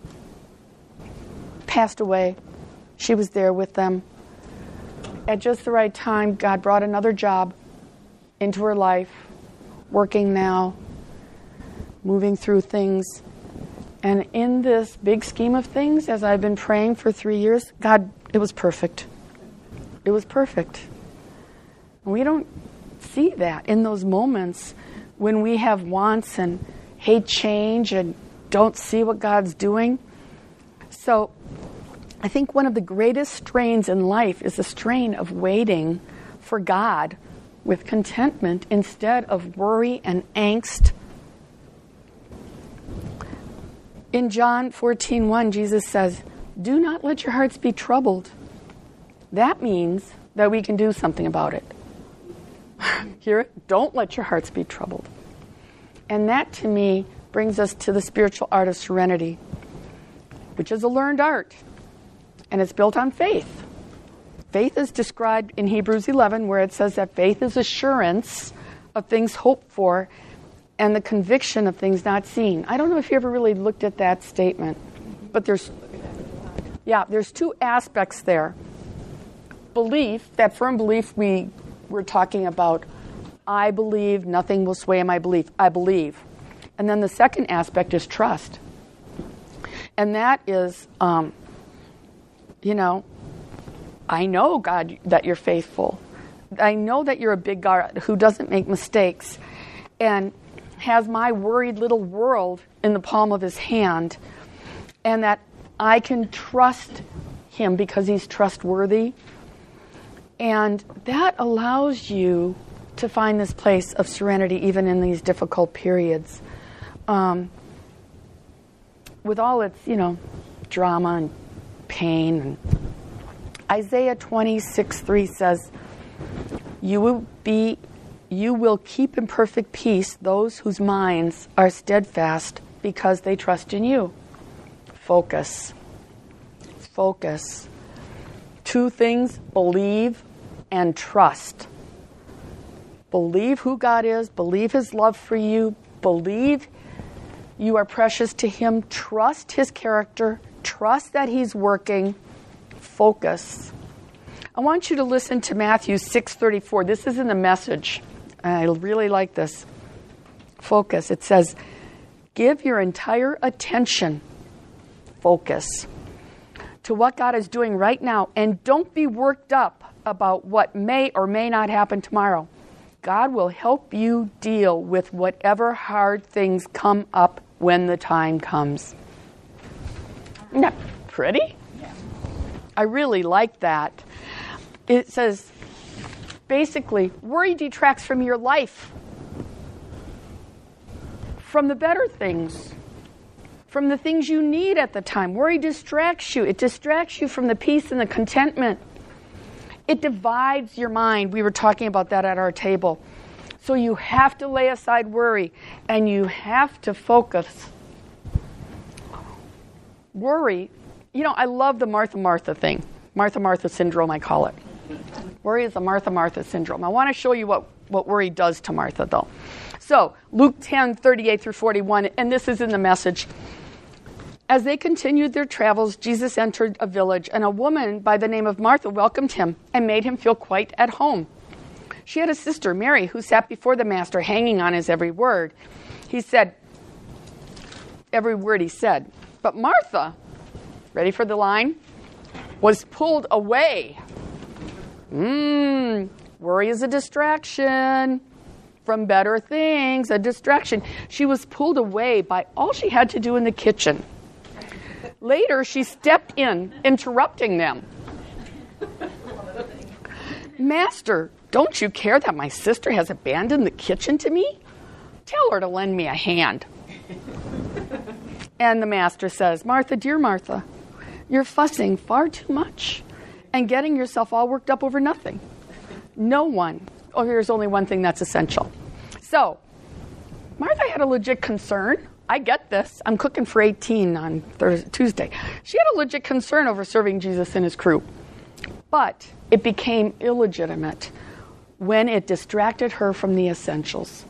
passed away. She was there with them. At just the right time, God brought another job into her life, working now, moving through things. And in this big scheme of things, as I've been praying for 3 years, God, it was perfect. It was perfect. And we don't see that in those moments when we have wants and hate change and don't see what God's doing. So I think one of the greatest strains in life is the strain of waiting for God with contentment instead of worry and angst. In John 14:1, Jesus says, "Do not let your hearts be troubled." That means that we can do something about it. Hear it? Don't let your hearts be troubled. And that, to me, brings us to the spiritual art of serenity, which is a learned art. And it's built on faith. Faith is described in Hebrews 11, where it says that faith is assurance of things hoped for and the conviction of things not seen. I don't know if you ever really looked at that statement, but there's two aspects there. Belief, that firm belief we were talking about. I believe, nothing will sway my belief. I believe. And then the second aspect is trust. And that is, I know, God, that you're faithful. I know that you're a big God who doesn't make mistakes and has my worried little world in the palm of his hand, and that I can trust him because he's trustworthy. And that allows you to find this place of serenity even in these difficult periods. With all its, drama and pain. And Isaiah 26:3 says, You will keep in perfect peace those whose minds are steadfast because they trust in you. Focus. Focus. Two things, believe and trust. Believe who God is, believe his love for you, believe you are precious to him, trust his character, trust that he's working, focus. I want you to listen to Matthew 6:34. This is in the Message. I really like this. Focus. It says, give your entire attention, focus, to what God is doing right now, and don't be worked up about what may or may not happen tomorrow. God will help you deal with whatever hard things come up when the time comes. Isn't that pretty? Yeah. I really like that. It says, basically, worry detracts from your life, from the better things, from the things you need at the time. Worry distracts you. It distracts you from the peace and the contentment. It divides your mind. We were talking about that at our table. So you have to lay aside worry, and you have to focus. Worry, I love the Martha thing. Martha syndrome, I call it. Worry is the Martha syndrome. I want to show you what worry does to Martha, though. So, Luke 10:38-41, and this is in the Message. As they continued their travels, Jesus entered a village, and a woman by the name of Martha welcomed him and made him feel quite at home. She had a sister, Mary, who sat before the Master, hanging on his every word. Every word he said. But Martha, ready for the line, was pulled away. Worry is a distraction from better things, a distraction. She was pulled away by all she had to do in the kitchen. Later, she stepped in, interrupting them. Master, don't you care that my sister has abandoned the kitchen to me? Tell her to lend me a hand. And the Master says, Martha, dear Martha, you're fussing far too much and getting yourself all worked up over nothing. Here's only one thing that's essential. So, Martha had a legit concern. I get this. I'm cooking for 18 on Tuesday. She had a legit concern over serving Jesus and his crew. But it became illegitimate when it distracted her from the essentials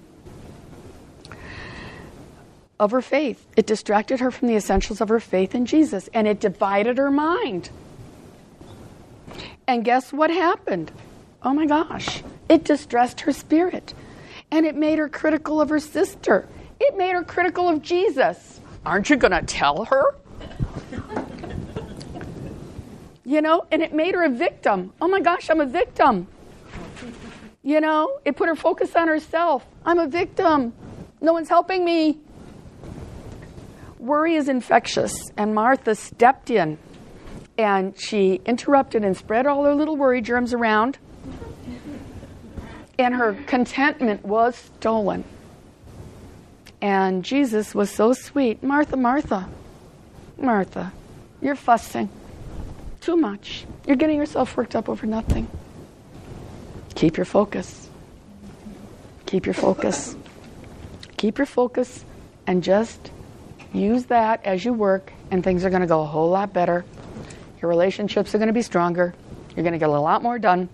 of her faith. It distracted her from the essentials of her faith in Jesus, and it divided her mind. And guess what happened? Oh my gosh. It distressed her spirit, and it made her critical of her sister. It made her critical of Jesus. Aren't you going to tell her? And it made her a victim. Oh my gosh, I'm a victim. It put her focus on herself. I'm a victim. No one's helping me. Worry is infectious, and Martha stepped in, and she interrupted and spread all her little worry germs around, and her contentment was stolen. And Jesus was so sweet. Martha, Martha, Martha, you're fussing too much. You're getting yourself worked up over nothing. Keep your focus. Keep your focus. Keep your focus, and just use that as you work, and things are going to go a whole lot better. Your relationships are going to be stronger. You're going to get a lot more done.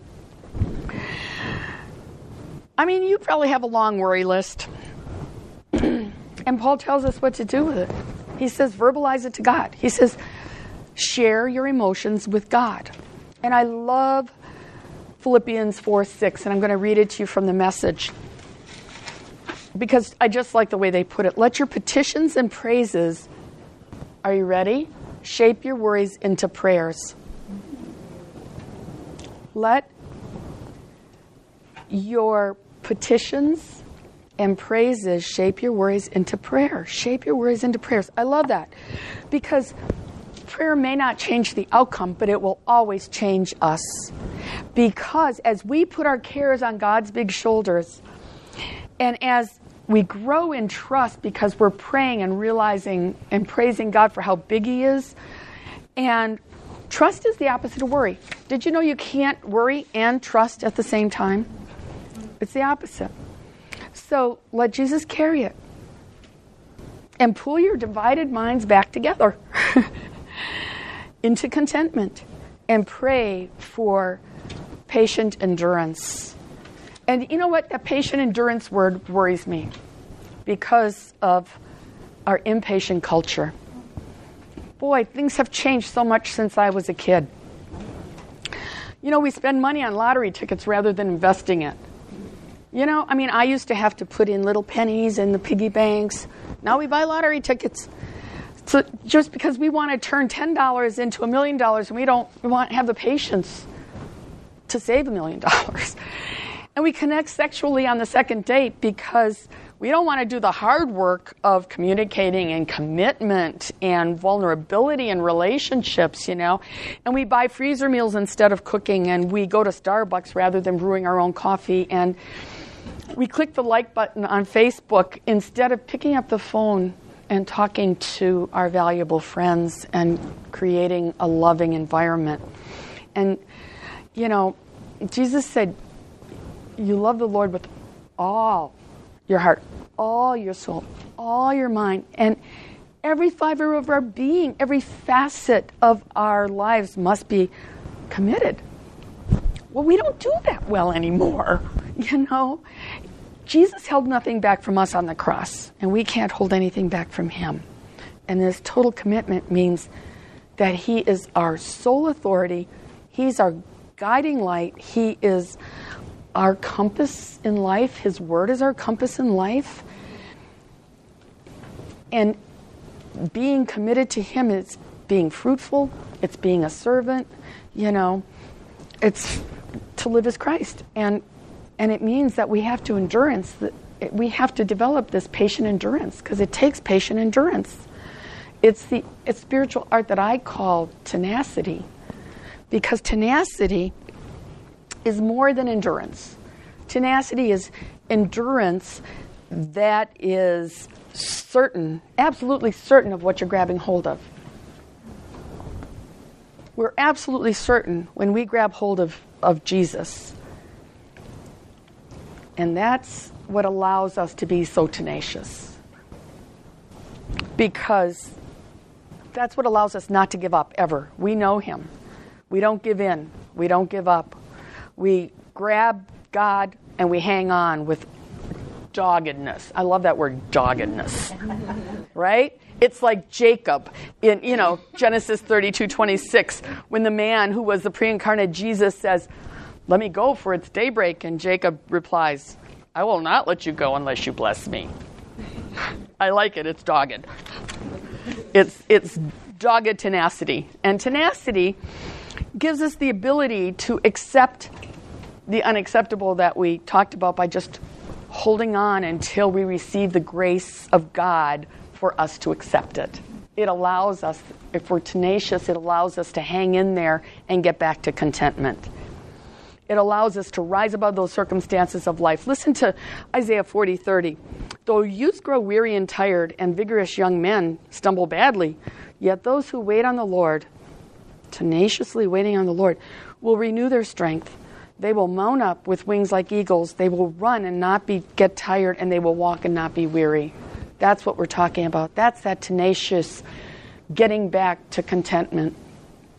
I mean, you probably have a long worry list. And Paul tells us what to do with it. He says, verbalize it to God. He says, share your emotions with God. And I love Philippians 4:6, and I'm going to read it to you from the Message, because I just like the way they put it. Let your petitions and praises, are you ready? Shape your worries into prayers. Let your petitions and praises shape your worries into prayer. Shape your worries into prayers. I love that, because prayer may not change the outcome, but it will always change us. Because as we put our cares on God's big shoulders, and as we grow in trust because we're praying and realizing and praising God for how big He is, and trust is the opposite of worry. Did you know you can't worry and trust at the same time? It's the opposite. So let Jesus carry it. And pull your divided minds back together into contentment. And pray for patient endurance. And you know what? That patient endurance word worries me because of our impatient culture. Boy, things have changed so much since I was a kid. You know, we spend money on lottery tickets rather than investing it. You know, I mean, I used to have to put in little pennies in the piggy banks. Now we buy lottery tickets. So just because we want to turn $10 into $1 million, and we want to have the patience to save $1 million. And we connect sexually on the second date because we don't want to do the hard work of communicating and commitment and vulnerability in relationships, you know. And we buy freezer meals instead of cooking, and we go to Starbucks rather than brewing our own coffee, and we click the like button on Facebook instead of picking up the phone and talking to our valuable friends and creating a loving environment. And, you know, Jesus said, you love the Lord with all your heart, all your soul, all your mind, and every fiber of our being, every facet of our lives must be committed. Well, we don't do that well anymore, you know. Jesus held nothing back from us on the cross, and we can't hold anything back from Him. And this total commitment means that He is our sole authority. He's our guiding light. He is our compass in life. His Word is our compass in life. And being committed to Him is being fruitful. It's being a servant. You know, it's to live as Christ. And it means that we have to we have to develop this patient endurance, because it takes patient endurance. It's spiritual art that I call tenacity, because tenacity is more than endurance. Tenacity is endurance that is certain, absolutely certain of what you're grabbing hold of. We're absolutely certain when we grab hold of Jesus. And that's what allows us to be so tenacious. Because that's what allows us not to give up ever. We know Him. We don't give in. We don't give up. We grab God and we hang on with doggedness. I love that word, doggedness. Right? It's like Jacob in, Genesis 32:26, when the man who was the pre-incarnate Jesus says, "Let me go, for it's daybreak." And Jacob replies, "I will not let you go unless you bless me." I like it. It's dogged. It's dogged tenacity. And tenacity gives us the ability to accept the unacceptable that we talked about by just holding on until we receive the grace of God for us to accept it. It allows us, if we're tenacious, it allows us to hang in there and get back to contentment. It allows us to rise above those circumstances of life. Listen to Isaiah 40:30. Though youths grow weary and tired, and vigorous young men stumble badly, yet those who wait on the Lord, tenaciously waiting on the Lord, will renew their strength. They will mount up with wings like eagles. They will run and not get tired, and they will walk and not be weary. That's what we're talking about. That's that tenacious getting back to contentment.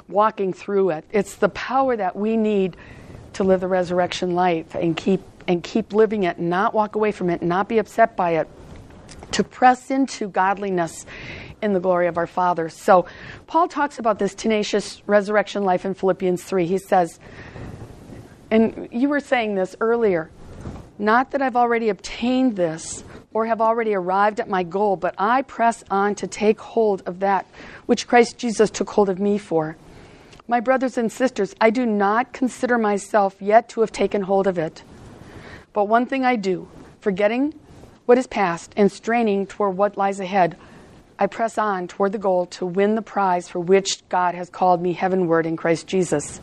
walking through it. It's the power that we need to live the resurrection life and keep living it, and not walk away from it, and not be upset by it, to press into godliness in the glory of our Father. So Paul talks about this tenacious resurrection life in Philippians 3. He says, and you were saying this earlier, not that I've already obtained this or have already arrived at my goal, but I press on to take hold of that which Christ Jesus took hold of me for. My brothers and sisters, I do not consider myself yet to have taken hold of it. But one thing I do, forgetting what is past and straining toward what lies ahead, I press on toward the goal to win the prize for which God has called me heavenward in Christ Jesus.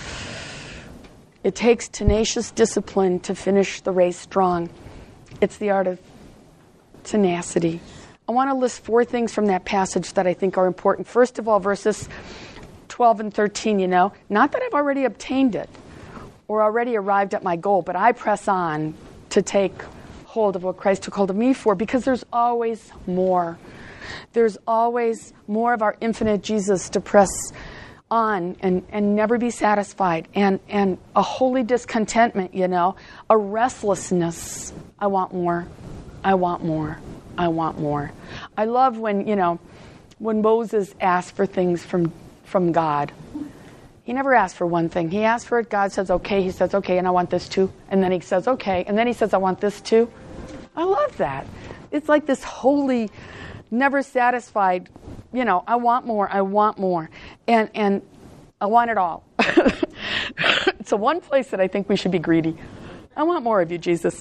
It takes tenacious discipline to finish the race strong. It's the art of tenacity. I want to list 4 things from that passage that I think are important. First of all, verses 12 and 13, not that I've already obtained it or already arrived at my goal, but I press on to take hold of what Christ took hold of me for, because there's always more. There's always more of our infinite Jesus to press on and never be satisfied, and a holy discontentment, a restlessness. I want more. I want more. I want more. I love when Moses asked for things from God. He never asked for one thing. He asked for it. God says, okay. He says, okay, and I want this too. And then he says, okay. And then he says, I want this too. I love that. It's like this holy, never satisfied, I want more. I want more. And I want it all. It's the one place that I think we should be greedy. I want more of you, Jesus.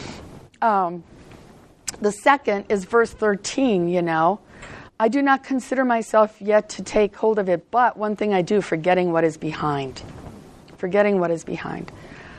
The second is verse 13, I do not consider myself yet to take hold of it, but one thing I do, forgetting what is behind. Forgetting what is behind.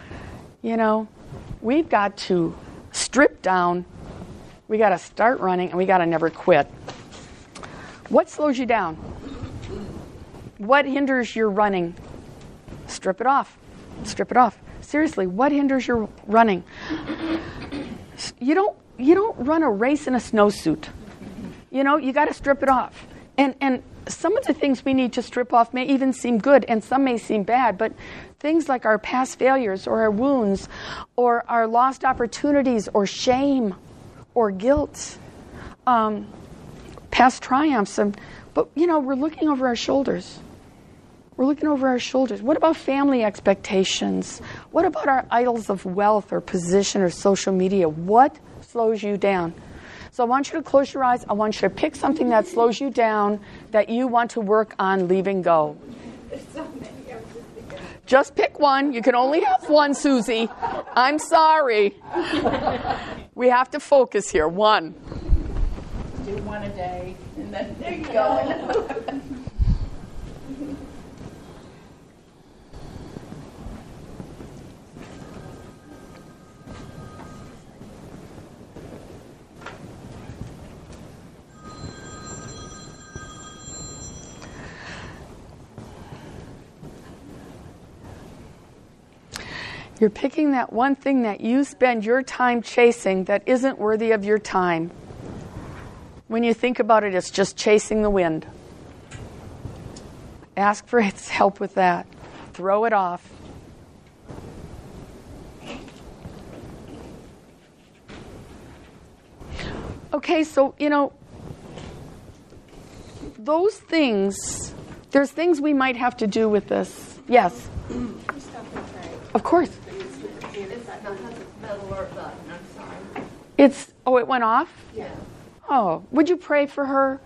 We've got to strip down. We got to start running, and we got to never quit. What slows you down? What hinders your running? Strip it off. Strip it off. Seriously, what hinders your running? You don't run a race in a snowsuit. You got to strip it off. And some of the things we need to strip off may even seem good, and some may seem bad, but things like our past failures or our wounds or our lost opportunities or shame or guilt, past triumphs. But, we're looking over our shoulders. We're looking over our shoulders. What about family expectations? What about our idols of wealth or position or social media? What slows you down? So I want you to close your eyes. I want you to pick something that slows you down that you want to work on leaving go. Just pick one. You can only have one, Susie. I'm sorry. We have to focus here. One. Do one a day, and then there you go. You're picking that one thing that you spend your time chasing that isn't worthy of your time. When you think about it, it's just chasing the wind. Ask for its help with that. Throw it off. Okay, so, those things, there's things we might have to do with this. Yes? Of course. It went off? Yeah. Oh, would you pray for her?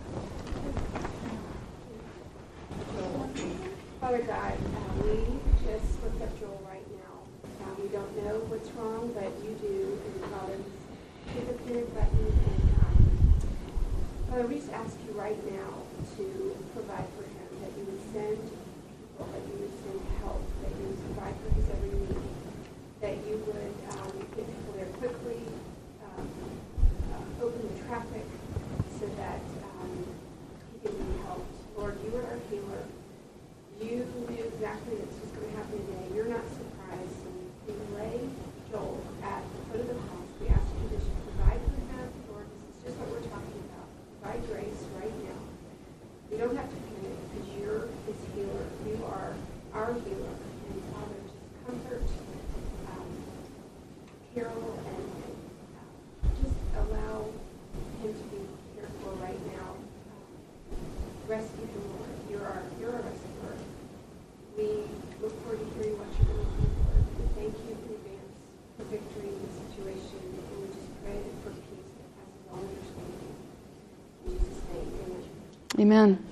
Father God, we just lift up Joel right now. We don't know what's wrong, but you do. And Father, hit the panic button. And Father, we just ask you right now to provide for him, that you would send people, that you would send help, that you would provide for his every need, that you would get people there quickly, open the traffic so that he can be helped. Lord, you are our healer. You knew exactly this was going to happen today. You're not surprised. So we lay Joel at the foot of the cross. We ask you to just provide for him. Lord, this is just what we're talking about. Provide grace right now. We don't have Amen.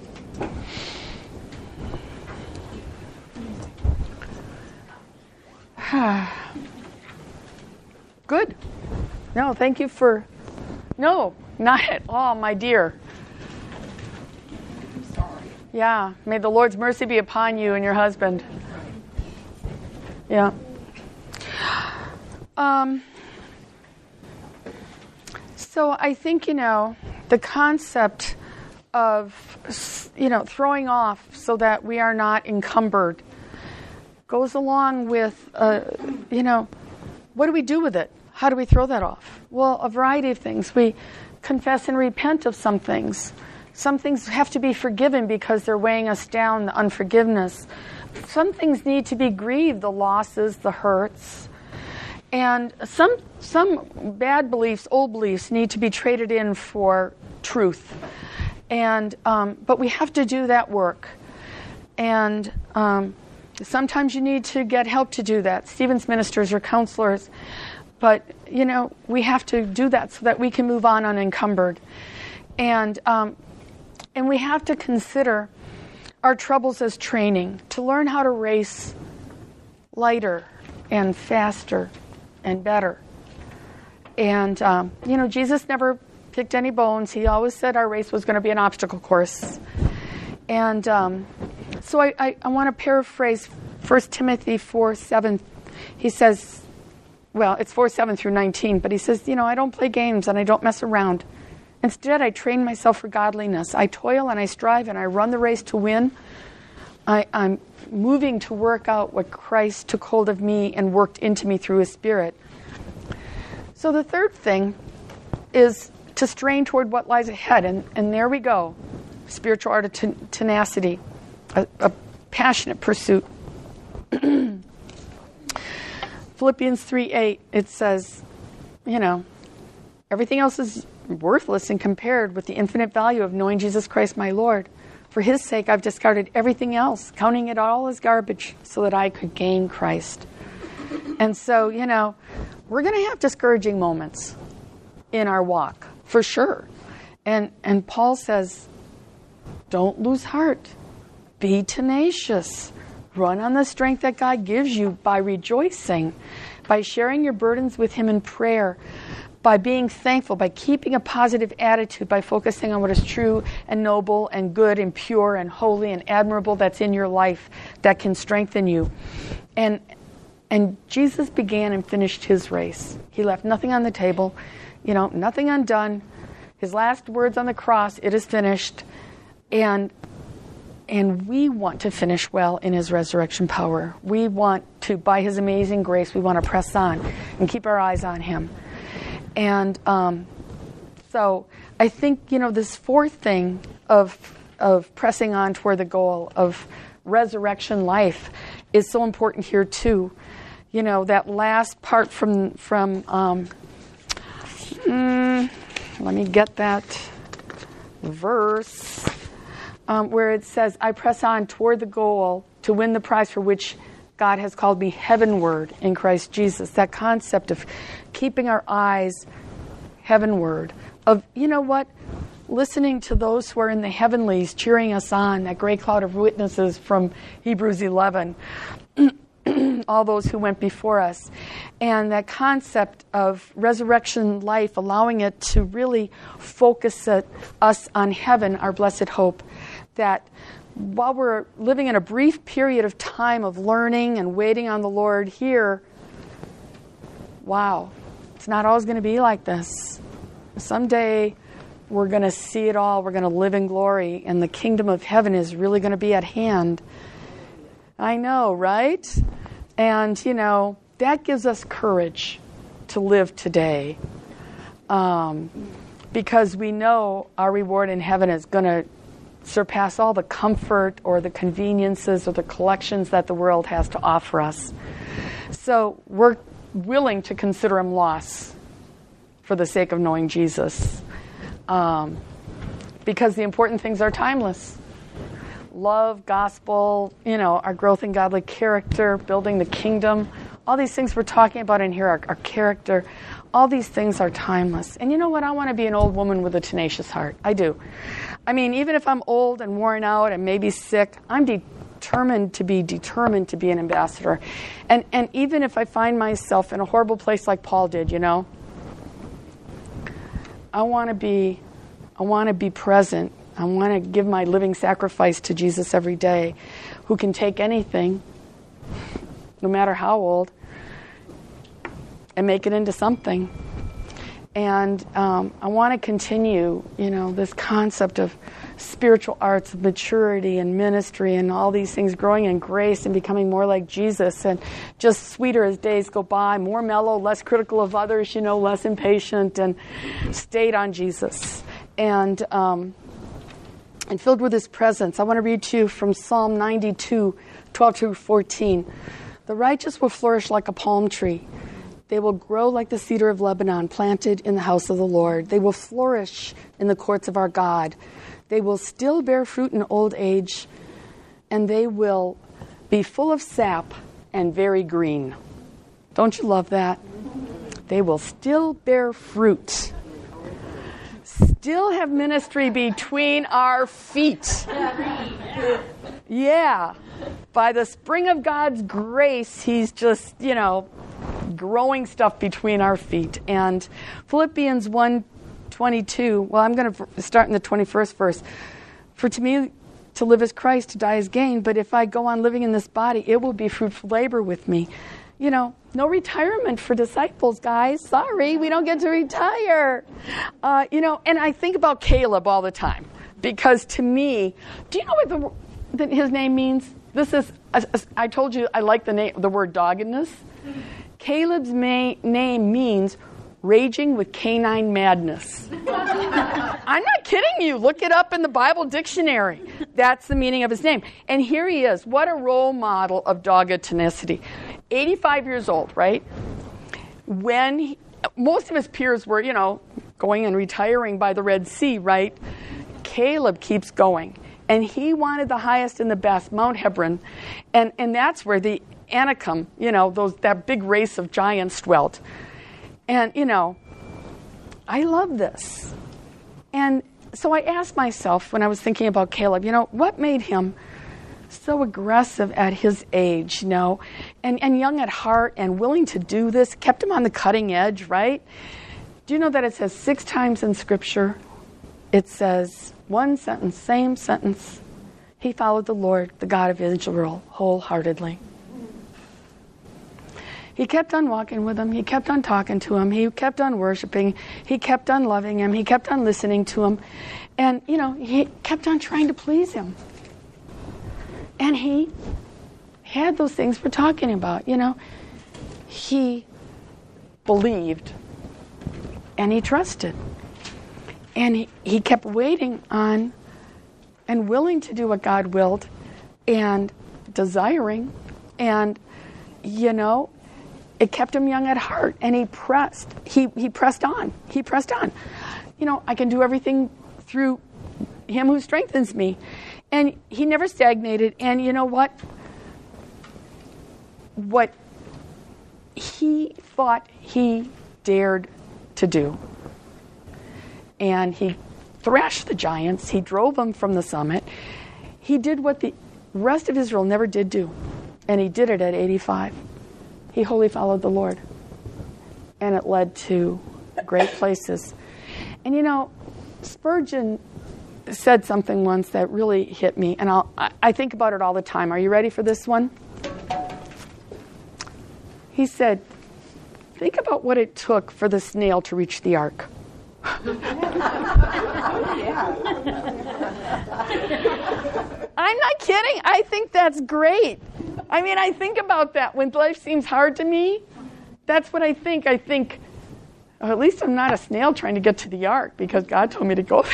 Good. No, thank you for... No, not at all, my dear. I'm sorry. Yeah, may the Lord's mercy be upon you and your husband. Yeah. So I think, the concept of, throwing off so that we are not encumbered goes along with, what do we do with it? How do we throw that off? Well, a variety of things. We confess and repent of some things. Some things have to be forgiven because they're weighing us down, the unforgiveness. Some things need to be grieved, the losses, the hurts. And some bad beliefs, old beliefs, need to be traded in for truth. And but we have to do that work. And sometimes you need to get help to do that, Stevens ministers or counselors. But, we have to do that so that we can move on unencumbered. And we have to consider our troubles as training to learn how to race lighter and faster and better. And, Jesus never picked any bones. He always said our race was going to be an obstacle course. And so I want to paraphrase 1 Timothy 4:7. He says, well, it's 4:7 through 19, but he says, I don't play games and I don't mess around. Instead, I train myself for godliness. I toil and I strive and I run the race to win. I'm moving to work out what Christ took hold of me and worked into me through His Spirit. So the third thing is to strain toward what lies ahead. And there we go. Spiritual art of tenacity, a passionate pursuit. Philippians 3:8, it says, everything else is worthless and compared with the infinite value of knowing Jesus Christ my Lord. For His sake, I've discarded everything else, counting it all as garbage so that I could gain Christ. And so, we're going to have discouraging moments in our walk, for sure. And Paul says, don't lose heart. Be tenacious. Run on the strength that God gives you by rejoicing, by sharing your burdens with Him in prayer, by being thankful, by keeping a positive attitude, by focusing on what is true and noble and good and pure and holy and admirable that's in your life that can strengthen you. And Jesus began and finished His race. He left nothing on the table, nothing undone. His last words on the cross, it is finished. And we want to finish well in His resurrection power. We want to, by His amazing grace, we want to press on and keep our eyes on Him. And so I think, this fourth thing of pressing on toward the goal of resurrection life is so important here too. That last part from let me get that verse. Where it says, I press on toward the goal to win the prize for which God has called me heavenward in Christ Jesus. That concept of keeping our eyes heavenward, of, listening to those who are in the heavenlies cheering us on, that great cloud of witnesses from Hebrews 11, all those who went before us. And that concept of resurrection life, allowing it to really focus us on heaven, our blessed hope. That while we're living in a brief period of time of learning and waiting on the Lord here, wow, it's not always going to be like this. Someday we're going to see it all. We're going to live in glory, and the kingdom of heaven is really going to be at hand. I know, right? And, that gives us courage to live today. Because we know our reward in heaven is going to surpass all the comfort or the conveniences or the collections that the world has to offer us. So we're willing to consider Him loss for the sake of knowing Jesus. Because the important things are timeless. Love, gospel, our growth in godly character, building the kingdom. All these things we're talking about in here, our character, All these things are timeless. And you know what? I want to be an old woman with a tenacious heart. I do. I mean, even if I'm old and worn out and maybe sick, I'm determined to be an ambassador. And even if I find myself in a horrible place like Paul did, you know, I want to be present. I want to give my living sacrifice to Jesus every day, who can take anything, no matter how old, and make it into something. And I want to continue, you know, this concept of spiritual arts, of maturity and ministry and all these things, growing in grace and becoming more like Jesus, and just sweeter as days go by, more mellow, less critical of others, you know, less impatient, and stayed on Jesus. And filled with His presence. I want to read to you from Psalm 92, 12 to 14. The righteous will flourish like a palm tree. They will grow like the cedar of Lebanon, planted in the house of the Lord. They will flourish in the courts of our God. They will still bear fruit in old age, and they will be full of sap and very green. Don't you love that? They will still bear fruit. Still have ministry between our feet. Yeah. By the spring of God's grace, He's just, you know, growing stuff between our feet. And Philippians 1:22, well, I'm going to start in the 21st verse. For to me, to live is Christ, to die is gain. But if I go on living in this body, it will be fruitful labor with me. You know, no retirement for disciples, guys. Sorry, we don't get to retire. You know, and I think about Caleb all the time, because to me, do you know what his name means? This is, I told you I like the word doggedness. Caleb's name means raging with canine madness. I'm not kidding you. Look it up in the Bible dictionary. That's the meaning of his name. And here he is. What a role model of dogged tenacity. 85 years old, right? When most of his peers were, you know, going and retiring by the Red Sea, right? Caleb keeps going. And he wanted the highest and the best, Mount Hebron. And that's where the Anakim, you know, that big race of giants dwelt. And, you know, I love this. And so I asked myself when I was thinking about Caleb, you know, what made him so aggressive at his age, you know, and young at heart and willing to do this, kept him on the cutting edge, right? Do you know that it says 6 times in Scripture, it says one sentence, same sentence, he followed the Lord, the God of Israel, wholeheartedly. He kept on walking with him. He kept on talking to him. He kept on worshiping. He kept on loving him. He kept on listening to him. And, you know, he kept on trying to please him. And he had those things we're talking about, you know. He believed and he trusted. And he kept waiting on and willing to do what God willed and desiring. And, you know, it kept him young at heart, and he pressed. He pressed on. He pressed on. You know, I can do everything through Him who strengthens me. And he never stagnated. And you know what? What he thought he dared to do. And he thrashed the giants. He drove them from the summit. He did what the rest of Israel never did do. And he did it at 85. He wholly followed the Lord. And it led to great places. And you know, Spurgeon said something once that really hit me. And I think about it all the time. Are you ready for this one? He said, think about what it took for the snail to reach the ark. I'm not kidding. I think that's great. I mean, I think about that when life seems hard to me. That's what I think. I think, oh, at least I'm not a snail trying to get to the ark because God told me to go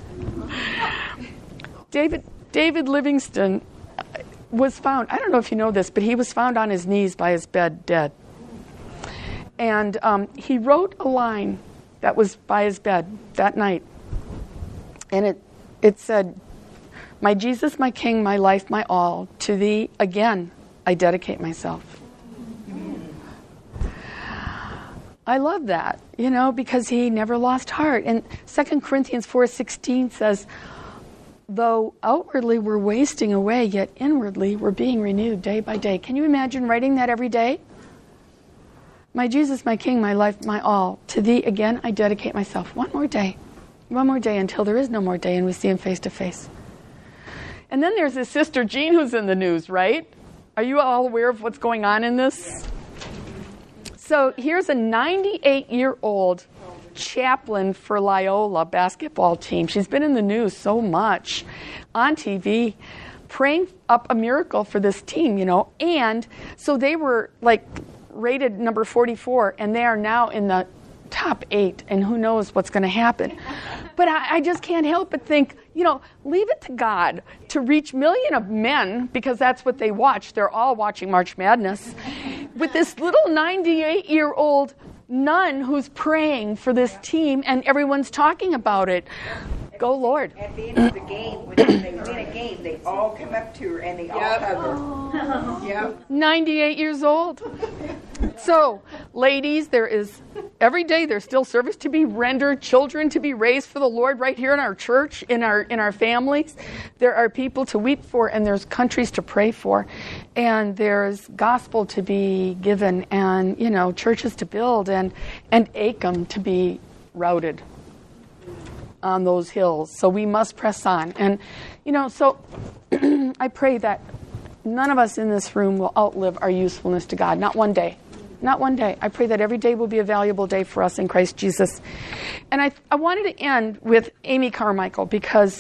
there. David Livingston was found, I don't know if you know this, but he was found on his knees by his bed dead. And he wrote a line that was by his bed that night. And it said, "My Jesus, my King, my life, my all, to Thee again I dedicate myself." I love that, because he never lost heart. And 2 Corinthians 4:16 says, though outwardly we're wasting away, yet inwardly we're being renewed day by day. Can you imagine writing that every day? My Jesus, my King, my life, my all. To thee again I dedicate myself. One more day until there is no more day and we see him face to face. And then there's his sister Jean who's in the news, right? Are you all aware of what's going on in this? So here's a 98-year-old chaplain for Loyola basketball team. She's been in the news so much on TV, praying up a miracle for this team, And so they were rated number 44, and they are now in the top 8, and who knows what's going to happen. But I just can't help but think, leave it to God to reach millions of men, because that's what they watch. They're all watching March Madness, with this little 98-year-old nun who's praying for this team, and everyone's talking about it. Go, Lord. At the end of the game, when they win a game, they all come up to her and they all hug her. Yep. 98 years old. So, ladies, every day there's still service to be rendered, children to be raised for the Lord right here in our church, in our families. There are people to weep for, and there's countries to pray for, and there's gospel to be given, and churches to build, and Acom to be routed on those hills. So we must press on. And, so I pray that none of us in this room will outlive our usefulness to God. Not one day. Not one day. I pray that every day will be a valuable day for us in Christ Jesus. And I wanted to end with Amy Carmichael, because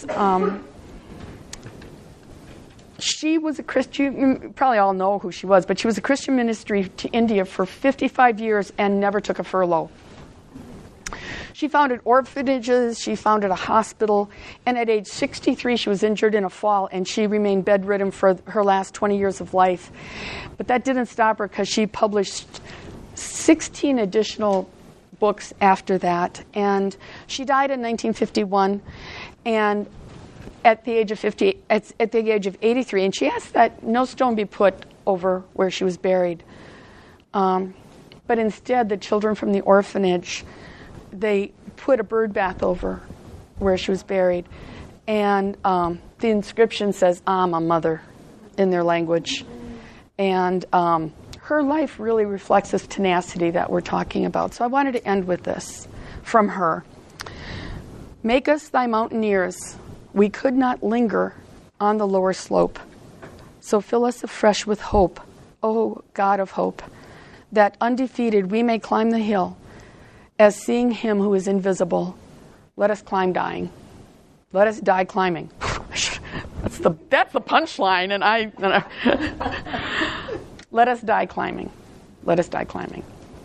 she was a Christian. You probably all know who she was, but she was a Christian ministry to India for 55 years and never took a furlough. She founded orphanages, she founded a hospital, and at age 63 she was injured in a fall, and she remained bedridden for her last 20 years of life. But that didn't stop her, because she published 16 additional books after that, and she died in 1951, and at the age of 83, and she asked that no stone be put over where she was buried. But instead, the children from the orphanage, they put a bird bath over where she was buried. And the inscription says, "Amma, mother," in their language. And her life really reflects this tenacity that we're talking about. So I wanted to end with this from her. Make us thy mountaineers. We could not linger on the lower slope. So fill us afresh with hope, O God of hope, that undefeated we may climb the hill, as seeing him who is invisible. Let us climb dying. Let us die climbing. That's the punchline, and I let us die climbing. Let us die climbing.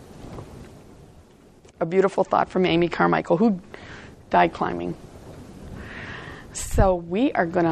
A beautiful thought from Amy Carmichael, who died climbing. So we are going to